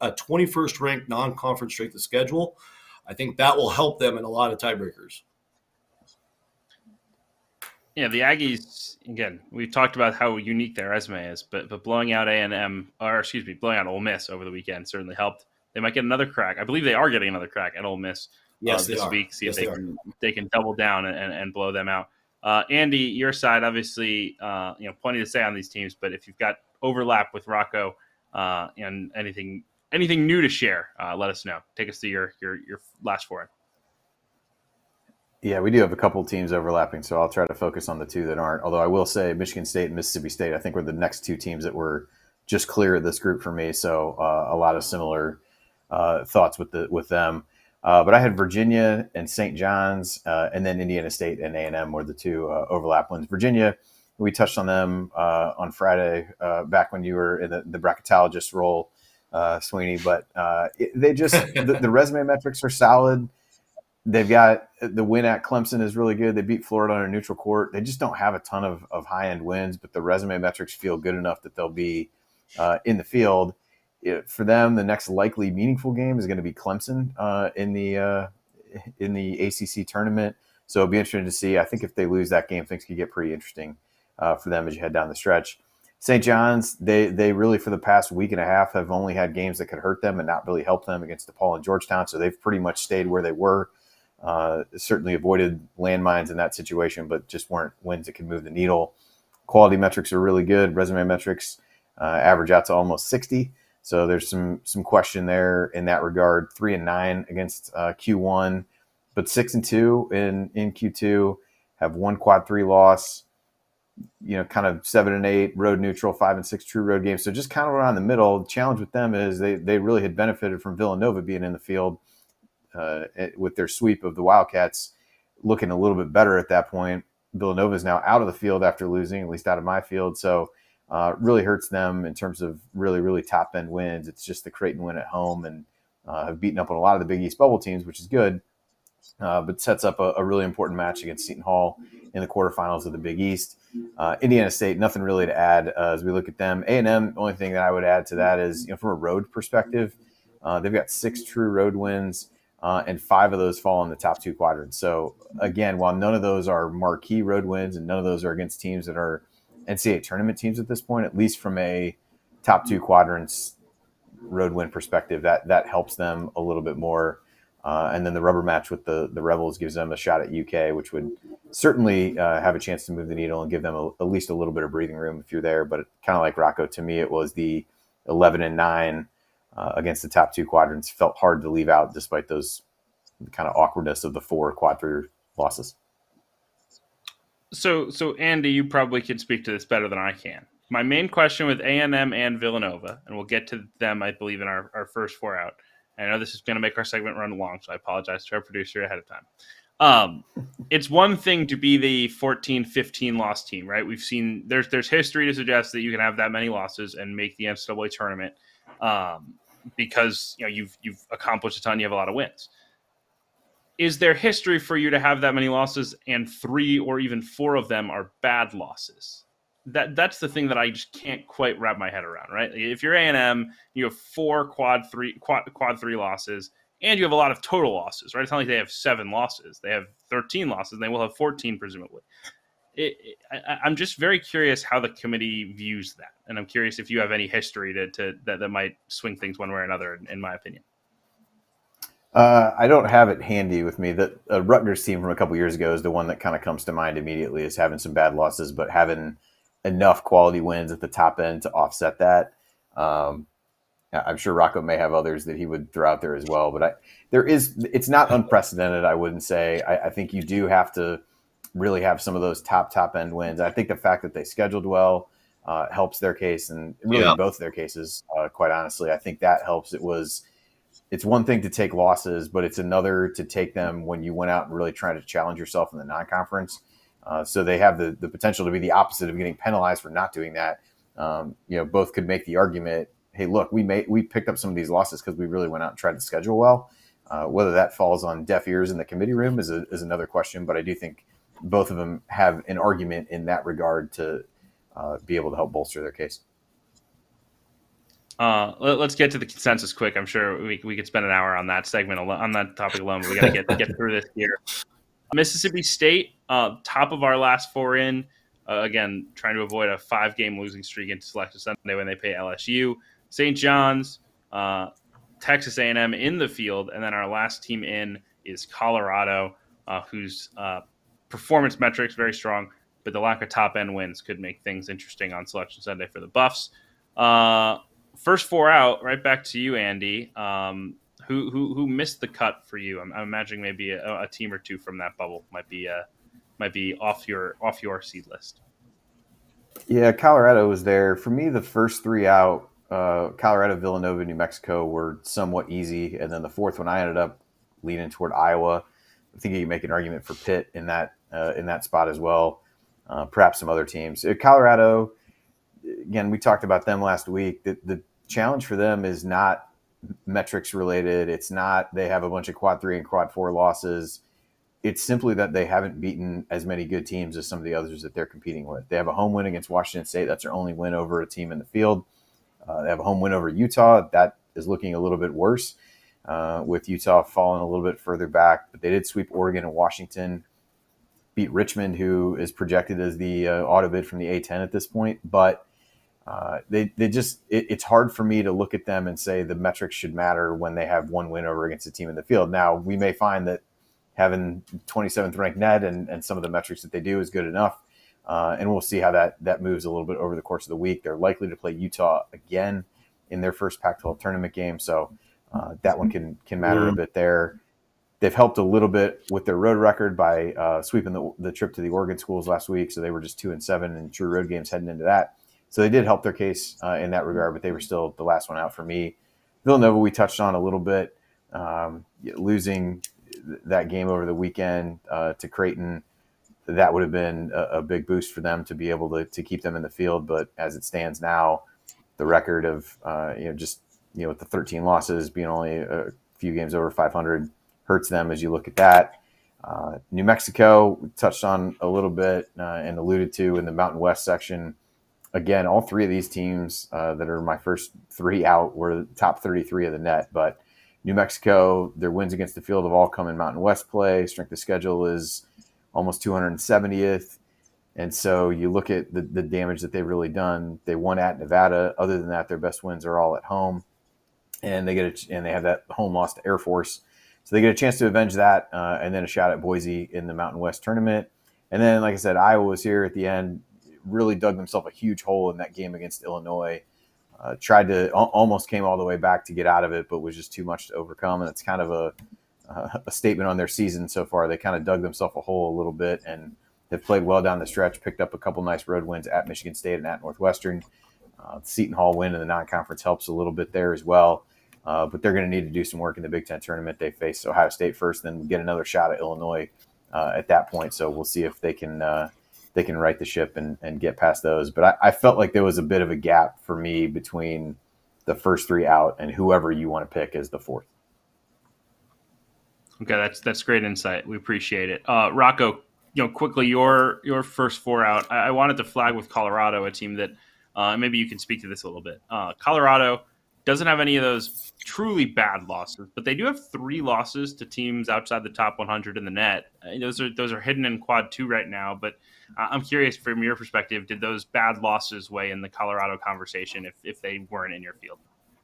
a twenty-first ranked non-conference strength of schedule. I think that will help them in a lot of tiebreakers. Yeah, the Aggies, again, we've talked about how unique their resume is, but but blowing out A and M, or excuse me, blowing out Ole Miss over the weekend certainly helped. They might get another crack. I believe they are getting another crack at Ole Miss yes, uh, this they week. See yes, if they, they can they can double down and, and, and blow them out. Uh, Andy, your side, obviously, uh, you know, plenty to say on these teams, but if you've got overlap with Rocco uh, and anything anything new to share, uh, let us know. Take us to your your your last four. Yeah, we do have a couple teams overlapping, so I'll try to focus on the two that aren't. Although I will say Michigan State and Mississippi State, I think, were the next two teams that were just clear of this group for me. So uh, a lot of similar uh, thoughts with the with them. Uh, but I had Virginia and Saint John's, uh, and then Indiana State and A and M were the two uh, overlap ones. Virginia, we touched on them uh, on Friday, uh, back when you were in the, the bracketologist role, uh, Sweeney. But uh, it, they just the, the resume metrics are solid. They've got the win at Clemson is really good. They beat Florida on a neutral court. They just don't have a ton of, of high-end wins, but the resume metrics feel good enough that they'll be uh, in the field. It, for them, the next likely meaningful game is going to be Clemson uh, in the uh, in the A C C tournament. So it'll be interesting to see. I think if they lose that game, things could get pretty interesting uh, for them as you head down the stretch. Saint John's, they they really for the past week and a half have only had games that could hurt them and not really help them against DePaul and Georgetown. So they've pretty much stayed where they were. Uh, certainly avoided landmines in that situation, but just weren't wins that could move the needle. Quality metrics are really good. Resume metrics uh, average out to almost sixty. So there's some some question there in that regard. Three and nine against uh, Q one, but six and two in, in Q two. Have one quad three loss. You know, kind of seven and eight road neutral, five and six true road games. So just kind of around the middle. The challenge with them is they they really had benefited from Villanova being in the field. Uh, with their sweep of the Wildcats looking a little bit better at that point. Villanova is now out of the field after losing, at least out of my field. So uh, really hurts them in terms of really, really top-end wins. It's just the Creighton win at home and uh, have beaten up on a lot of the Big East bubble teams, which is good, uh, but sets up a, a really important match against Seton Hall in the quarterfinals of the Big East. Uh, Indiana State, nothing really to add uh, as we look at them. A and M, the only thing that I would add to that is, you know, from a road perspective, uh, they've got six true road wins. Uh, and five of those fall in the top two quadrants. So, again, while none of those are marquee road wins and none of those are against teams that are N C double A tournament teams at this point, at least from a top two quadrants road win perspective, that that helps them a little bit more. Uh, and then the rubber match with the, the Rebels gives them a shot at U K, which would certainly uh, have a chance to move the needle and give them a, at least a little bit of breathing room if you're there. But kind of like Rocco, to me, it was the eleven and nine Uh, against the top two quadrants. Felt hard to leave out despite those kind of awkwardness of the four quad three losses. So, so Andy, you probably can speak to this better than I can. My main question with A and M and Villanova, and we'll get to them, I believe, in our, our first four out. And I know this is going to make our segment run long, so I apologize to our producer ahead of time. Um, it's one thing to be the fourteen, fifteen loss team, right? We've seen there's there's history to suggest that you can have that many losses and make the N C double A tournament. Um, because you know you've you've accomplished a ton, you have a lot of wins. Is there history for you to have that many losses and three or even four of them are bad losses? That that's the thing that I just can't quite wrap my head around, right? If you're A and M, you have four quad three quad quad three losses, and you have a lot of total losses, right? It's not like they have seven losses; they have thirteen losses, and they will have fourteen presumably. It, it, I, I'm just very curious how the committee views that, and I'm curious if you have any history to, to that, that might swing things one way or another, in, in my opinion. Uh, I don't have it handy with me. The uh, Rutgers team from a couple years ago is the one that kind of comes to mind immediately as having some bad losses, but having enough quality wins at the top end to offset that. Um, I'm sure Rocco may have others that he would throw out there as well, but I, there is, it's not unprecedented, I wouldn't say. I, I think you do have to really have some of those top, top end wins. I think the fact that they scheduled well uh, helps their case, and really yeah. both their cases, uh, quite honestly. I think that helps. It was, it's one thing to take losses, but it's another to take them when you went out and really trying to challenge yourself in the non-conference. Uh, so they have the, the potential to be the opposite of getting penalized for not doing that. Um, you know, both could make the argument, hey, look, we made, we picked up some of these losses because we really went out and tried to schedule well. Uh, whether that falls on deaf ears in the committee room is a, is another question, but I do think both of them have an argument in that regard to uh, be able to help bolster their case. Uh, let, let's get to the consensus quick. I'm sure we we could spend an hour on that segment alone, on that topic alone. But we got to get get through this here. Mississippi State, uh, top of our last four in. Uh, again, trying to avoid a five-game losing streak into Selection Sunday when they play L S U. Saint John's, uh, Texas A and M in the field, and then our last team in is Colorado, uh, whose uh, performance metrics very strong, but the lack of top-end wins could make things interesting on Selection Sunday for the Buffs. Uh, First four out, right back to you, Andy. Um, who who who missed the cut for you? I'm, I'm imagining maybe a, a team or two from that bubble might be uh, might be off your off your seed list. Yeah, Colorado was there for me. The first three out, uh, Colorado, Villanova, New Mexico, were somewhat easy, and then the fourth one I ended up leaning toward Iowa. I think you can make an argument for Pitt in that uh, in that spot as well. Uh, perhaps some other teams. Uh, Colorado. Again, we talked about them last week. The, the challenge for them is not metrics related. It's not they have a bunch of quad three and quad four losses. It's simply that they haven't beaten as many good teams as some of the others that they're competing with. They have a home win against Washington State. That's their only win over a team in the field. Uh, they have a home win over Utah. That is looking a little bit worse, uh, with Utah falling a little bit further back. But they did sweep Oregon and Washington, beat Richmond, who is projected as the uh, auto bid from the A ten at this point. But Uh, they they just it, it's hard for me to look at them and say the metrics should matter when they have one win over against a team in the field. Now, we may find that having twenty-seventh ranked net and, and some of the metrics that they do is good enough, uh, and we'll see how that that moves a little bit over the course of the week. They're likely to play Utah again in their first Pac twelve tournament game, so uh, that one can can matter mm-hmm. a bit there. They've helped a little bit with their road record by uh, sweeping the, the trip to the Oregon schools last week, so they were just two and seven in true road games heading into that. So they did help their case uh, in that regard, but they were still the last one out for me. Villanova, we touched on a little bit, um, losing th- that game over the weekend uh, to Creighton. That would have been a, a big boost for them to be able to, to keep them in the field. But as it stands now, the record of uh, you know just you know with the thirteen losses being only a few games over five hundred hurts them as you look at that. Uh, New Mexico, we touched on a little bit uh, and alluded to in the Mountain West section. Again, all three of these teams uh, that are my first three out were the top thirty-three of the net. But New Mexico, their wins against the field have all come in Mountain West play. Strength of schedule is almost two hundred seventieth. And so you look at the, the damage that they've really done. They won at Nevada. Other than that, their best wins are all at home. And they get a, and they have that home loss to Air Force. So they get a chance to avenge that uh, and then a shot at Boise in the Mountain West tournament. And then, like I said, Iowa was here at the end. Really dug themselves a huge hole in that game against Illinois. Uh, tried to almost came all the way back to get out of it, but was just too much to overcome. And it's kind of a uh, a statement on their season so far. They kind of dug themselves a hole a little bit and have played well down the stretch. Picked up a couple nice road wins at Michigan State and at Northwestern. Uh, the Seton Hall win in the non-conference helps a little bit there as well. Uh, but they're going to need to do some work in the Big Ten tournament. They face Ohio State first, then get another shot at Illinois uh, at that point. So we'll see if they can. Uh, they can right the ship and, and get past those. But I, I felt like there was a bit of a gap for me between the first three out and whoever you want to pick as the fourth. Okay, that's that's great insight. We appreciate it. Uh, Rocco, you know, quickly, your your first four out. I, I wanted to flag with Colorado, a team that uh, maybe you can speak to this a little bit. Uh, Colorado doesn't have any of those truly bad losses, but they do have three losses to teams outside the top one hundred in the net. Uh, those are those are hidden in quad two right now, but uh, I'm curious from your perspective, did those bad losses weigh in the Colorado conversation if, if they weren't in your field?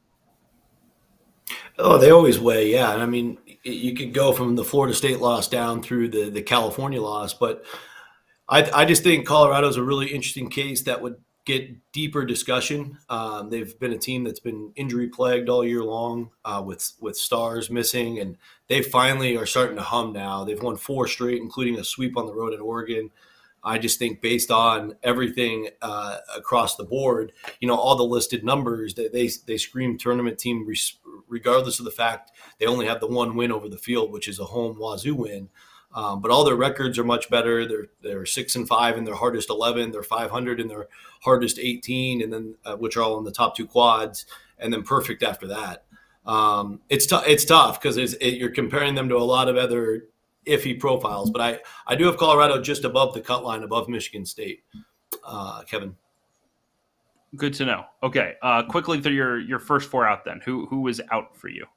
Oh, they always weigh, yeah. And I mean, you could go from the Florida State loss down through the, the California loss, but I, I just think Colorado's a really interesting case that would get deeper discussion. Um, they've been a team that's been injury plagued all year long uh, with with stars missing, and they finally are starting to hum now. They've won four straight, including a sweep on the road at Oregon. I just think based on everything uh, across the board, you know, all the listed numbers, they they, they scream tournament team regardless of the fact they only have the one win over the field, which is a home Wazoo win. Um, but all their records are much better. They're they're six and five in their hardest eleven. They're five hundred in their hardest eighteen, and then uh, which are all in the top two quads, and then perfect after that. Um, it's tough. It's tough because it, you're comparing them to a lot of other iffy profiles. But I I do have Colorado just above the cut line, above Michigan State. Uh, Kevin. Good to know. Okay, uh, quickly through your your first four out. Then who who was out for you?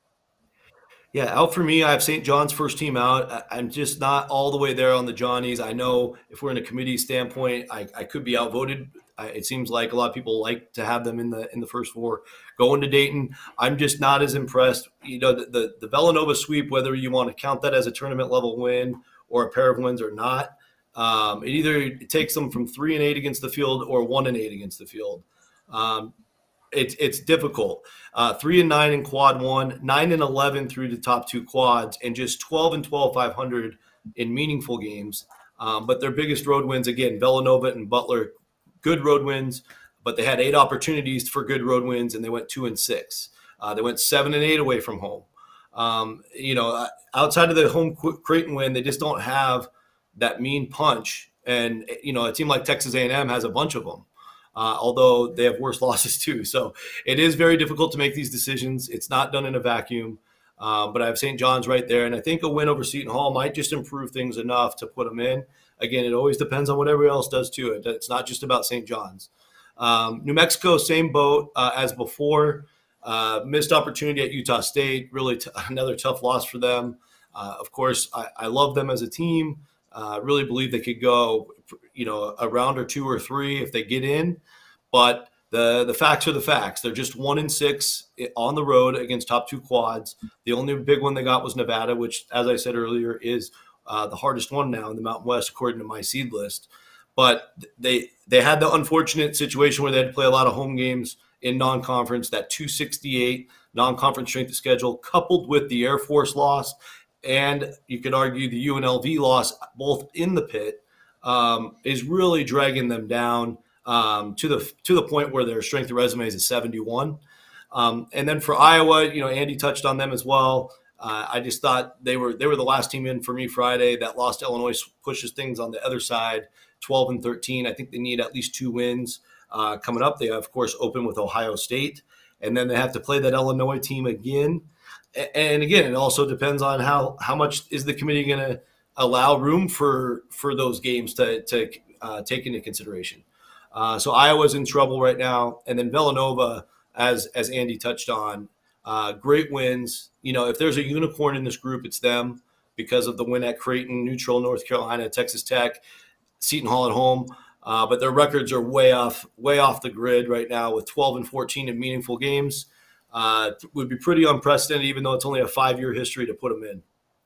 Yeah, out for me, I have Saint John's first team out. I, I'm just not all the way there on the Johnnies. I know if we're in a committee standpoint, I, I could be outvoted. I, it seems like a lot of people like to have them in the in the first four. Going to Dayton, I'm just not as impressed. You know, the, the, the Villanova sweep, whether you want to count that as a tournament level win or a pair of wins or not, um, it either it takes them from three and eight against the field or one and eight against the field. Um, It's it's difficult. Uh, three and nine in quad one, nine and eleven through the top two quads, and just twelve and twelve five hundred in meaningful games. Um, but their biggest road wins, again, Villanova and Butler, good road wins, but they had eight opportunities for good road wins, and they went two and six. Uh, they went seven and eight away from home. Um, you know, outside of the home Creighton win, they just don't have that mean punch. And you know, a team like Texas A and M has a bunch of them. Uh, although they have worse losses too. So it is very difficult to make these decisions. It's not done in a vacuum, um, but I have Saint John's right there. And I think a win over Seton Hall might just improve things enough to put them in. Again, it always depends on what everybody else does to it. It's not just about Saint John's. Um, New Mexico, same boat uh, as before. Uh, missed opportunity at Utah State, really t- another tough loss for them. Uh, of course, I, I love them as a team. I uh, really believe they could go, you know, a round or two or three if they get in. But the the facts are the facts. They're just one and six on the road against top two quads. The only big one they got was Nevada, which, as I said earlier, is uh, the hardest one now in the Mountain West, according to my seed list. But they they had the unfortunate situation where they had to play a lot of home games in non-conference, that two sixty-eight non-conference strength of schedule, coupled with the Air Force loss. And you could argue the U N L V loss, both in the pit, um, is really dragging them down um, to the to the point where their strength of resume is a seventy-one. Um, and then for Iowa, you know, Andy touched on them as well. Uh, I just thought they were they were the last team in for me Friday. That loss to Illinois pushes things on the other side, twelve and thirteen. I think they need at least two wins uh, coming up. They, of course, open with Ohio State, and then they have to play that Illinois team again. And again, it also depends on how, how much is the committee going to allow room for for those games to to uh, take into consideration. Uh, so Iowa's in trouble right now, and then Villanova, as as Andy touched on, uh, great wins. You know, if there's a unicorn in this group, it's them because of the win at Creighton, neutral North Carolina, Texas Tech, Seton Hall at home. Uh, but their records are way off way off the grid right now with twelve and fourteen in meaningful games. Uh, would be pretty unprecedented, even though it's only a five-year history to put them in.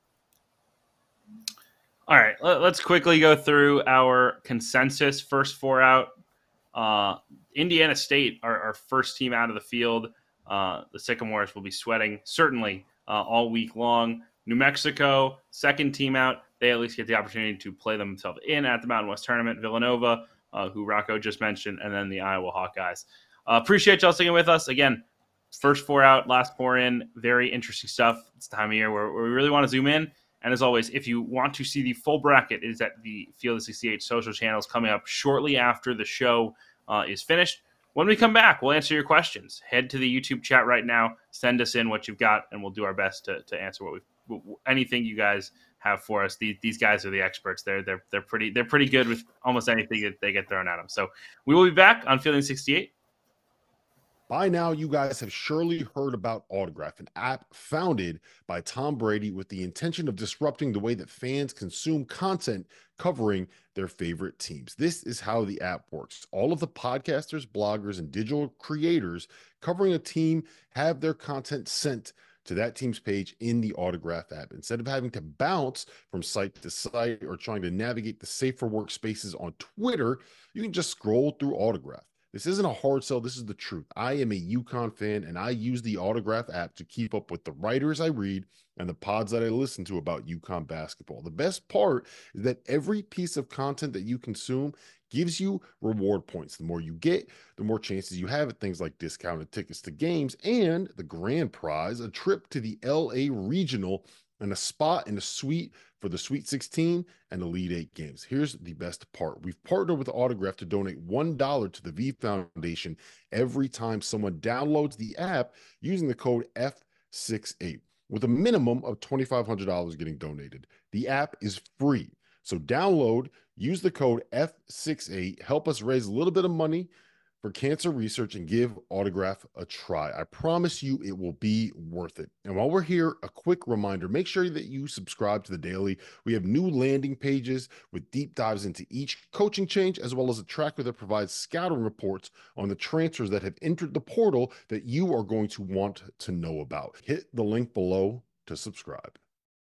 All right, let's quickly go through our consensus. First four out. Uh, Indiana State, our, our first team out of the field. Uh, the Sycamores will be sweating, certainly, uh, all week long. New Mexico, second team out. They at least get the opportunity to play themselves in at the Mountain West Tournament. Villanova, uh, who Rocco just mentioned, and then the Iowa Hawkeyes. Uh, appreciate y'all sticking with us. Again, first four out, last four in. Very interesting stuff. It's the time of year where, where we really want to zoom in. And as always, if you want to see the full bracket, it is at the Field of sixty-eight social channels coming up shortly after the show uh, is finished. When we come back, we'll answer your questions. Head to the YouTube chat right now. Send us in what you've got, and we'll do our best to, to answer what we anything you guys have for us. These these guys are the experts. They're they're they're pretty they're pretty good with almost anything that they get thrown at them. So we will be back on Fielding sixty-eight. By now, you guys have surely heard about Autograph, an app founded by Tom Brady with the intention of disrupting the way that fans consume content covering their favorite teams. This is how the app works. All of the podcasters, bloggers, and digital creators covering a team have their content sent to that team's page in the Autograph app. Instead of having to bounce from site to site or trying to navigate the safer workspaces on Twitter, you can just scroll through Autograph. This isn't a hard sell. This is the truth. I am a UConn fan, and I use the Autograph app to keep up with the writers I read and the pods that I listen to about UConn basketball. The best part is that every piece of content that you consume gives you reward points. The more you get, the more chances you have at things like discounted tickets to games and the grand prize, a trip to the L A Regional and a spot in a suite for the Sweet sixteen and Elite Eight games. Here's the best part. We've partnered with Autograph to donate one dollar to the V Foundation every time someone downloads the app using the code F sixty-eight, with a minimum of twenty-five hundred dollars getting donated. The app is free. So download, use the code F sixty-eight, help us raise a little bit of money for cancer research and give Autograph a try. I promise you it will be worth it. And while we're here, a quick reminder, make sure that you subscribe to the Daily. We have new landing pages with deep dives into each coaching change, as well as a tracker that provides scouting reports on the transfers that have entered the portal that you are going to want to know about. Hit the link below to subscribe.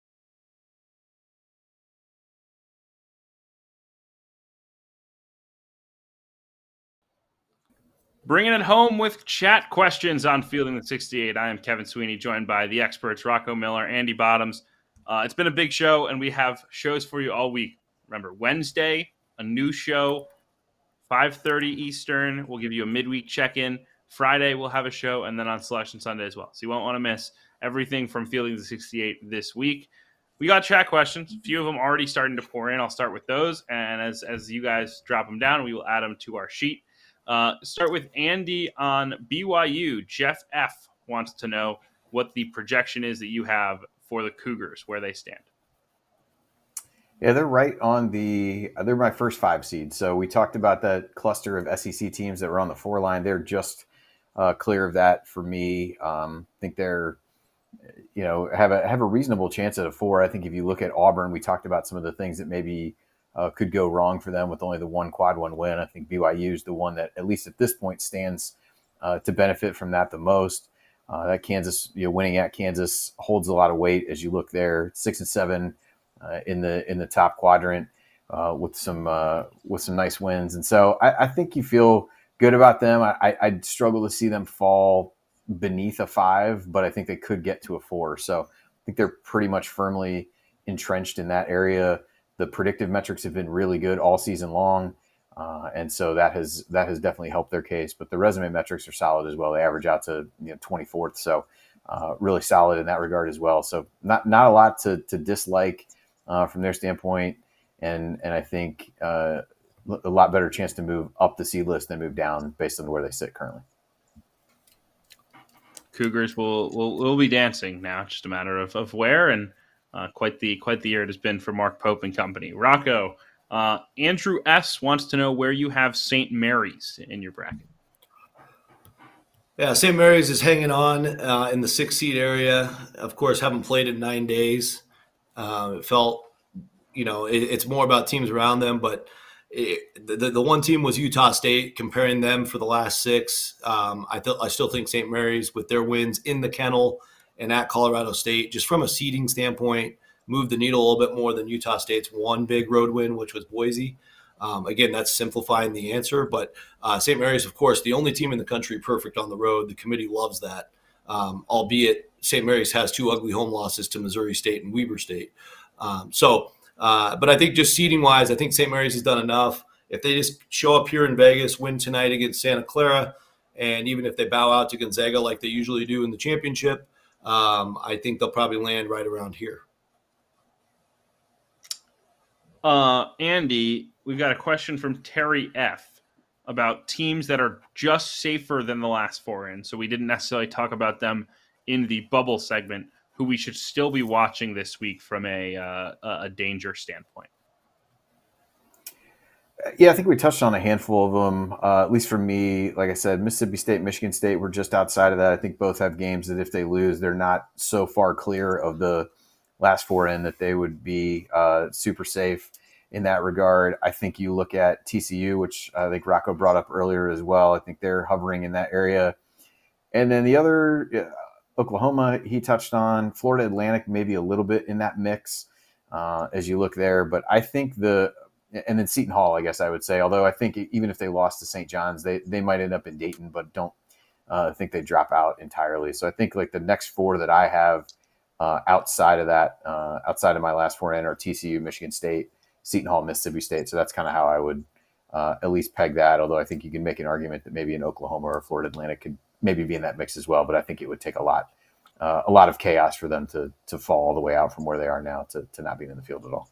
Bringing it home with chat questions on Fielding the sixty-eight. I am Kevin Sweeney, joined by the experts Rocco Miller, Andy Bottoms. Uh, it's been a big show, and we have shows for you all week. Remember, Wednesday, a new show, five thirty Eastern. We'll give you a midweek check-in. Friday, we'll have a show, and then on Selection Sunday as well. So you won't want to miss everything from Fielding the sixty-eight this week. We got chat questions. A few of them already starting to pour in. I'll start with those, and as, as you guys drop them down, we will add them to our sheet. Uh, start with Andy on B Y U. Jeff F. wants to know what the projection is that you have for the Cougars, where they stand. Yeah, they're right on the – they're my first five seed. So we talked about that cluster of S E C teams that were on the four line. They're just uh, clear of that for me. Um, I think they're, you know, have a have a reasonable chance at a four. I think if you look at Auburn, we talked about some of the things that maybe – Uh, could go wrong for them with only the one quad one win. I think B Y U is the one that, at least at this point, stands uh, to benefit from that the most. Uh, that Kansas, you know, winning at Kansas holds a lot of weight as you look there. Six and seven uh, in the in the top quadrant uh, with some uh, with some nice wins, and so I, I think you feel good about them. I, I'd struggle to see them fall beneath a five, but I think they could get to a four. So I think they're pretty much firmly entrenched in that area. The predictive metrics have been really good all season long, uh, and so that has that has definitely helped their case. But the resume metrics are solid as well. They average out to you know twenty-fourth, so uh, really solid in that regard as well. So not not a lot to to dislike uh, from their standpoint, and and I think uh, a lot better chance to move up the seed list than move down based on where they sit currently. Cougars will will will be dancing now, just a matter of, of where and. Uh, quite the quite the year it has been for Mark Pope and company. Rocco, uh, Andrew S. wants to know where you have Saint Mary's in your bracket. Yeah, Saint Mary's is hanging on uh, in the six seed area. Of course, haven't played in nine days. Uh, it felt, you know, it, it's more about teams around them, but it, the the one team was Utah State. Comparing them for the last six, um, I th- I still think Saint Mary's with their wins in the Kennel and at Colorado State, just from a seeding standpoint, moved the needle a little bit more than Utah State's one big road win, which was Boise. Um, again, that's simplifying the answer. But uh, Saint Mary's, of course, the only team in the country perfect on the road. The committee loves that, um, albeit Saint Mary's has two ugly home losses to Missouri State and Weber State. Um, so, uh, but I think just seeding-wise, I think Saint Mary's has done enough. If they just show up here in Vegas, win tonight against Santa Clara, and even if they bow out to Gonzaga like they usually do in the championship, Um, I think they'll probably land right around here. Uh, Andy, we've got a question from Terry F. about teams that are just safer than the last four in. So we didn't necessarily talk about them in the bubble segment, who we should still be watching this week from a uh, a danger standpoint. Yeah, I think we touched on a handful of them, uh, at least for me. Like I said, Mississippi State, Michigan State, we're just outside of that. I think both have games that if they lose, they're not so far clear of the last four in that they would be uh, super safe in that regard. I think you look at T C U, which I think Rocco brought up earlier as well. I think they're hovering in that area. And then the other, uh, Oklahoma, he touched on. Florida Atlantic, maybe a little bit in that mix uh, as you look there. But I think the – and then Seton Hall, I guess I would say, although I think even if they lost to Saint John's, they, they might end up in Dayton, but don't uh, think they drop out entirely. So I think like the next four that I have uh, outside of that, uh, outside of my last four in are T C U, Michigan State, Seton Hall, Mississippi State. So that's kind of how I would uh, at least peg that, although I think you can make an argument that maybe an Oklahoma or Florida Atlantic could maybe be in that mix as well. But I think it would take a lot uh, a lot of chaos for them to to fall all the way out from where they are now to, to not being in the field at all.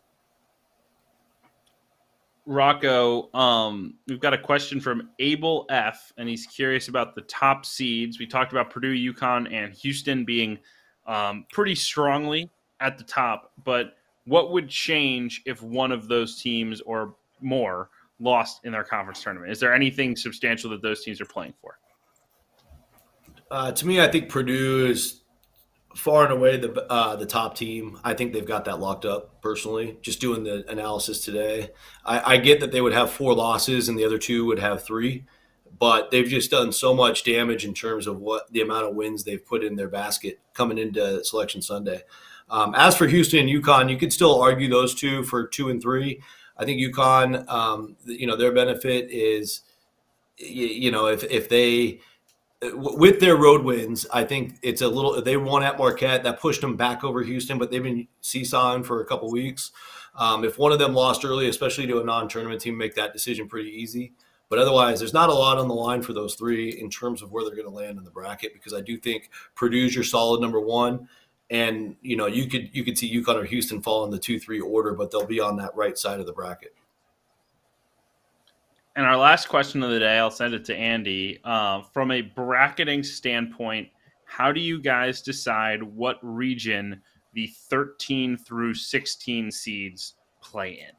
Rocco, um, we've got a question from Abel F, and he's curious about the top seeds. We talked about Purdue, UConn, and Houston being um, pretty strongly at the top, but what would change if one of those teams or more lost in their conference tournament? Is there anything substantial that those teams are playing for? Uh, to me, I think Purdue is far and away the uh, the top team. I think they've got that locked up personally, just doing the analysis today. I, I get that they would have four losses and the other two would have three, but they've just done so much damage in terms of what the amount of wins they've put in their basket coming into Selection Sunday. Um, as for Houston and UConn, you could still argue those two for two and three. I think UConn, um, you know, their benefit is, you, you know, if if they – with their road wins, I think it's a little – they won at Marquette. That pushed them back over Houston, but they've been seesawing for a couple weeks. Um, if one of them lost early, especially to a non-tournament team, make that decision pretty easy. But otherwise, there's not a lot on the line for those three in terms of where they're going to land in the bracket, because I do think Purdue's your solid number one. And, you know, you could you could see UConn or Houston fall in the two three order, but they'll be on that right side of the bracket. And our last question of the day, I'll send it to Andy. Uh, from a bracketing standpoint, how do you guys decide what region the thirteen through sixteen seeds play in?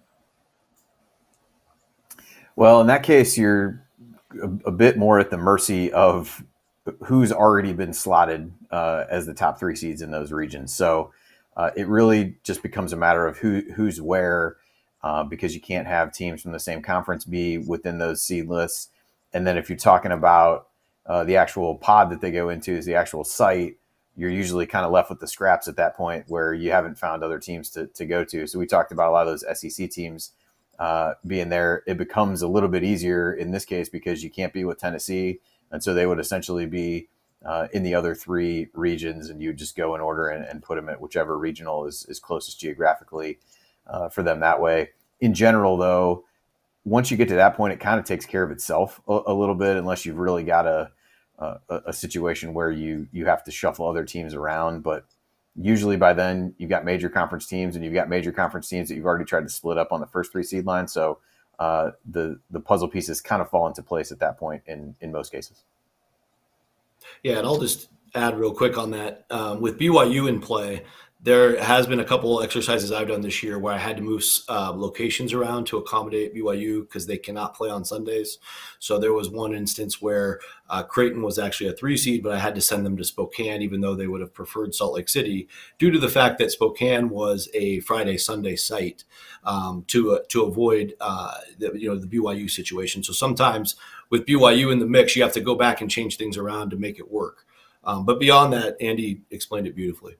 Well, in that case, you're a, a bit more at the mercy of who's already been slotted uh, as the top three seeds in those regions. So uh, it really just becomes a matter of who who's where. Uh, because you can't have teams from the same conference be within those seed lists. And then if you're talking about uh, the actual pod that they go into is the actual site, you're usually kind of left with the scraps at that point where you haven't found other teams to, to go to. So we talked about a lot of those S E C teams uh, being there. It becomes a little bit easier in this case because you can't be with Tennessee. And so they would essentially be uh, in the other three regions, and you just go in order and, and put them at whichever regional is, is closest geographically Uh, for them that way. In general, though, once you get to that point, it kind of takes care of itself a, a little bit, unless you've really got a, a a situation where you you have to shuffle other teams around. But usually by then, you've got major conference teams, and you've got major conference teams that you've already tried to split up on the first three seed line. So uh, the the puzzle pieces kind of fall into place at that point in in most cases. Yeah, and I'll just add real quick on that. Um, with B Y U in play, there has been a couple exercises I've done this year where I had to move uh, locations around to accommodate B Y U because they cannot play on Sundays. So there was one instance where uh, Creighton was actually a three seed, but I had to send them to Spokane, even though they would have preferred Salt Lake City, due to the fact that Spokane was a Friday Sunday site um, to uh, to avoid uh, the, you know the B Y U situation. So sometimes with B Y U in the mix, you have to go back and change things around to make it work. Um, but beyond that, Andy explained it beautifully.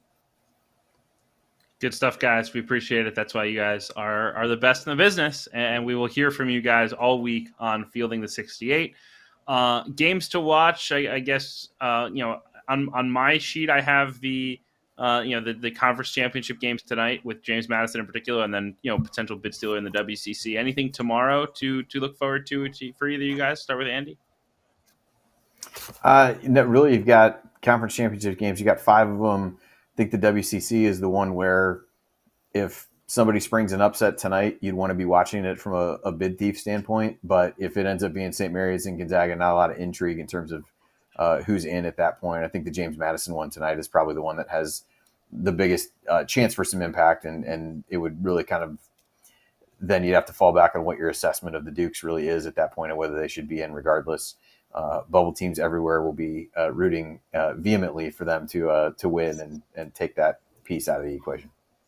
Good stuff, guys. We appreciate it. That's why you guys are are the best in the business, and we will hear from you guys all week on Fielding the sixty-eight. Uh, games to watch, I, I guess. Uh, you know, on on my sheet, I have the uh, you know the, the conference championship games tonight with James Madison in particular, and then you know potential bid stealer in the W C C. Anything tomorrow to to look forward to, to for either of you guys? Start with Andy. Uh, no, really, you've got conference championship games. You got five of them. I think the W C C is the one where if somebody springs an upset tonight, you'd want to be watching it from a, a bid thief standpoint. But if it ends up being Saint Mary's and Gonzaga, not a lot of intrigue in terms of uh, who's in at that point. I think the James Madison one tonight is probably the one that has the biggest uh, chance for some impact. And, and it would really kind of then you'd have to fall back on what your assessment of the Dukes really is at that point and whether they should be in regardless. Uh, bubble teams everywhere will be uh, rooting uh, vehemently for them to uh, to win and, and take that piece out of the equation.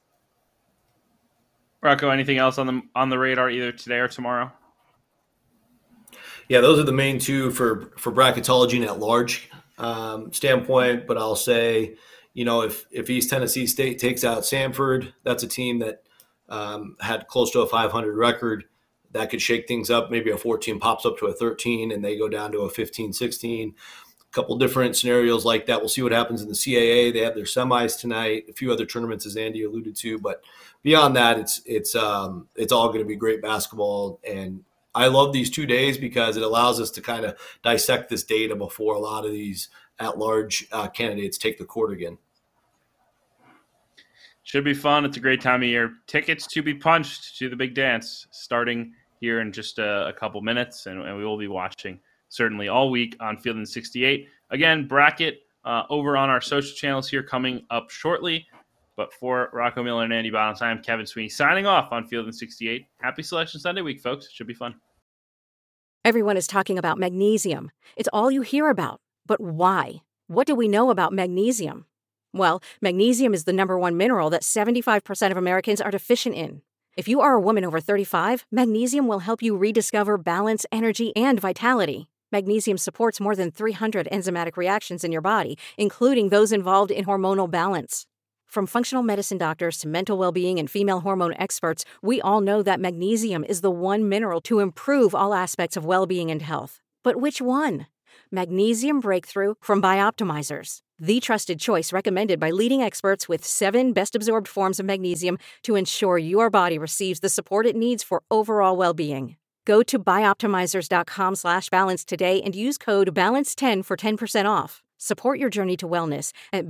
Rocco, anything else on the on the radar either today or tomorrow? Yeah, those are the main two for for bracketology and at large um, standpoint. But I'll say, you know, if if East Tennessee State takes out Samford, that's a team that um, had close to a five hundred record. That could shake things up. Maybe a fourteen pops up to a thirteen and they go down to a fifteen, sixteen. A couple different scenarios like that. We'll see what happens in the C A A. They have their semis tonight, a few other tournaments as Andy alluded to. But beyond that, it's it's um, it's all going to be great basketball. And I love these two days because it allows us to kind of dissect this data before a lot of these at-large uh, candidates take the court again. Should be fun. It's a great time of year. Tickets to be punched to the big dance starting here in just a, a couple minutes, and, and we will be watching certainly all week on Fielding sixty-eight. Again, bracket uh, over on our social channels here coming up shortly. But for Rocco Miller and Andy Bottoms, I am Kevin Sweeney signing off on Fielding sixty-eight. Happy Selection Sunday week, folks. Should be fun. Everyone is talking about magnesium. It's all you hear about. But why? What do we know about magnesium? Well, magnesium is the number one mineral that seventy-five percent of Americans are deficient in. If you are a woman over thirty-five, magnesium will help you rediscover balance, energy, and vitality. Magnesium supports more than three hundred enzymatic reactions in your body, including those involved in hormonal balance. From functional medicine doctors to mental well-being and female hormone experts, we all know that magnesium is the one mineral to improve all aspects of well-being and health. But which one? Magnesium Breakthrough from Bioptimizers, the trusted choice recommended by leading experts with seven best-absorbed forms of magnesium to ensure your body receives the support it needs for overall well-being. Go to bioptimizers.com slash balance today and use code balance ten for ten percent off. Support your journey to wellness at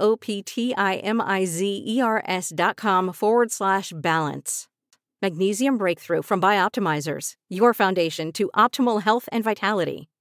B-I-O-P-T-I-M-I-Z-E-R-S dot com forward slash balance. Magnesium Breakthrough from Bioptimizers, your foundation to optimal health and vitality.